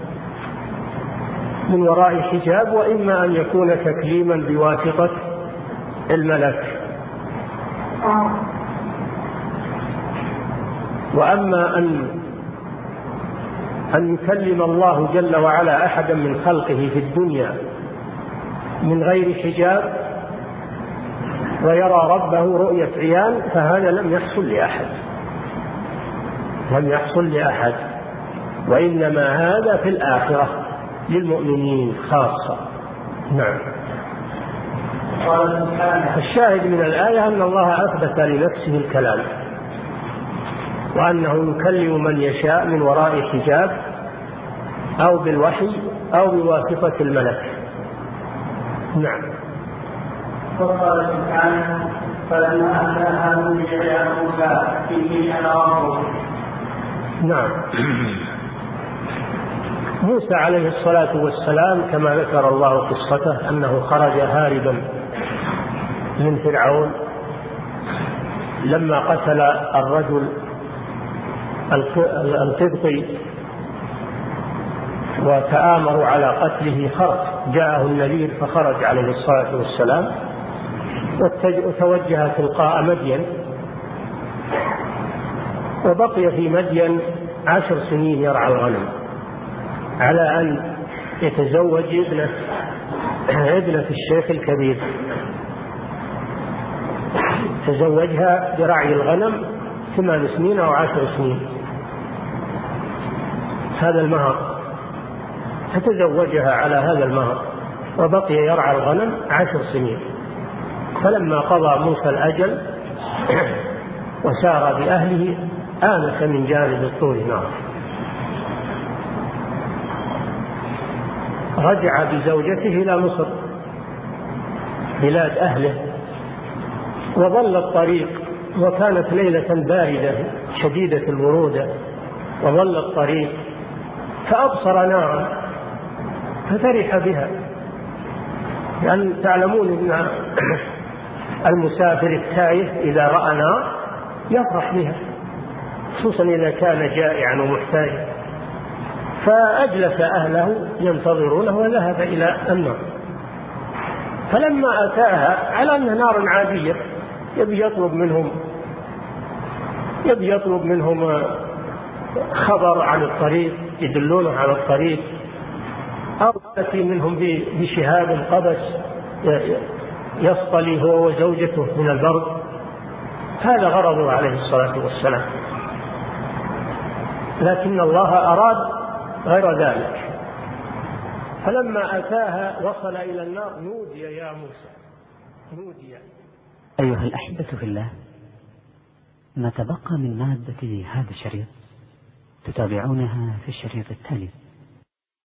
من وراء حجاب، وإما أن يكون تكليما بواسطة الملك. وأما أن أن يكلم الله جل وعلا أحدا من خلقه في الدنيا من غير حجاب ويرى ربه رؤية عيان، فهذا لم يحصل لأحد لم يحصل لأحد وإنما هذا في الآخرة للمؤمنين خاصة. نعم. الشاهد من الآية أن الله أثبت لنفسه الكلام، وأنه يكلم من يشاء من وراء حجاب أو بالوحي أو بواسطة الملك. نعم. وقال سبحانه فلما أتاها نودي يا موسى إني أنا ربك. نعم. موسى عليه الصلاة والسلام كما ذكر الله قصته أنه خرج هاربا من فرعون لما قتل الرجل القبطي وتآمروا على قتله، خرج جاءه النذير فخرج عليه الصلاة والسلام وتوجه تلقاء مدين، وبقي في مدين عشر سنين يرعى الغنم على أن يتزوج ابنة ابنة الشيخ الكبير، تزوجها برعي الغنم ثمان سنين أو عشر سنين، هذا المهر، فتزوجها على هذا المهر وبقي يرعى الغنم عشر سنين. فلما قضى موسى الأجل وسار بأهله آنس من جانب الطور نار، رجع بزوجته إلى مصر بلاد أهله، وظل الطريق، وكانت ليلة باردة شديدة البرودة، وظل الطريق فأبصر نارا ففرح بها، لأن تعلمون أن المسافر التائه إذا رأى نار يفرح بها، خصوصا إذا كان جائعا ومحتاجا. فأجلس أهله ينتظرونه وذهب إلى النار، فلما أتاها على أنها نار عادية يبي يطلب منهم يبي يطلب منهم خبر عن الطريق يدلونه على الطريق، أو يأتي منهم بشهاب قبس يصطلي هو وزوجته من البرد، هذا غرضه عليه الصلاة والسلام. لكن الله أراد غير ذلك، فلما أتاها وصل إلى النار نودي يا موسى. نودي. أيها الأحبة في الله، ما تبقى من مادة هذا الشريط تتابعونها في الشريط التالي.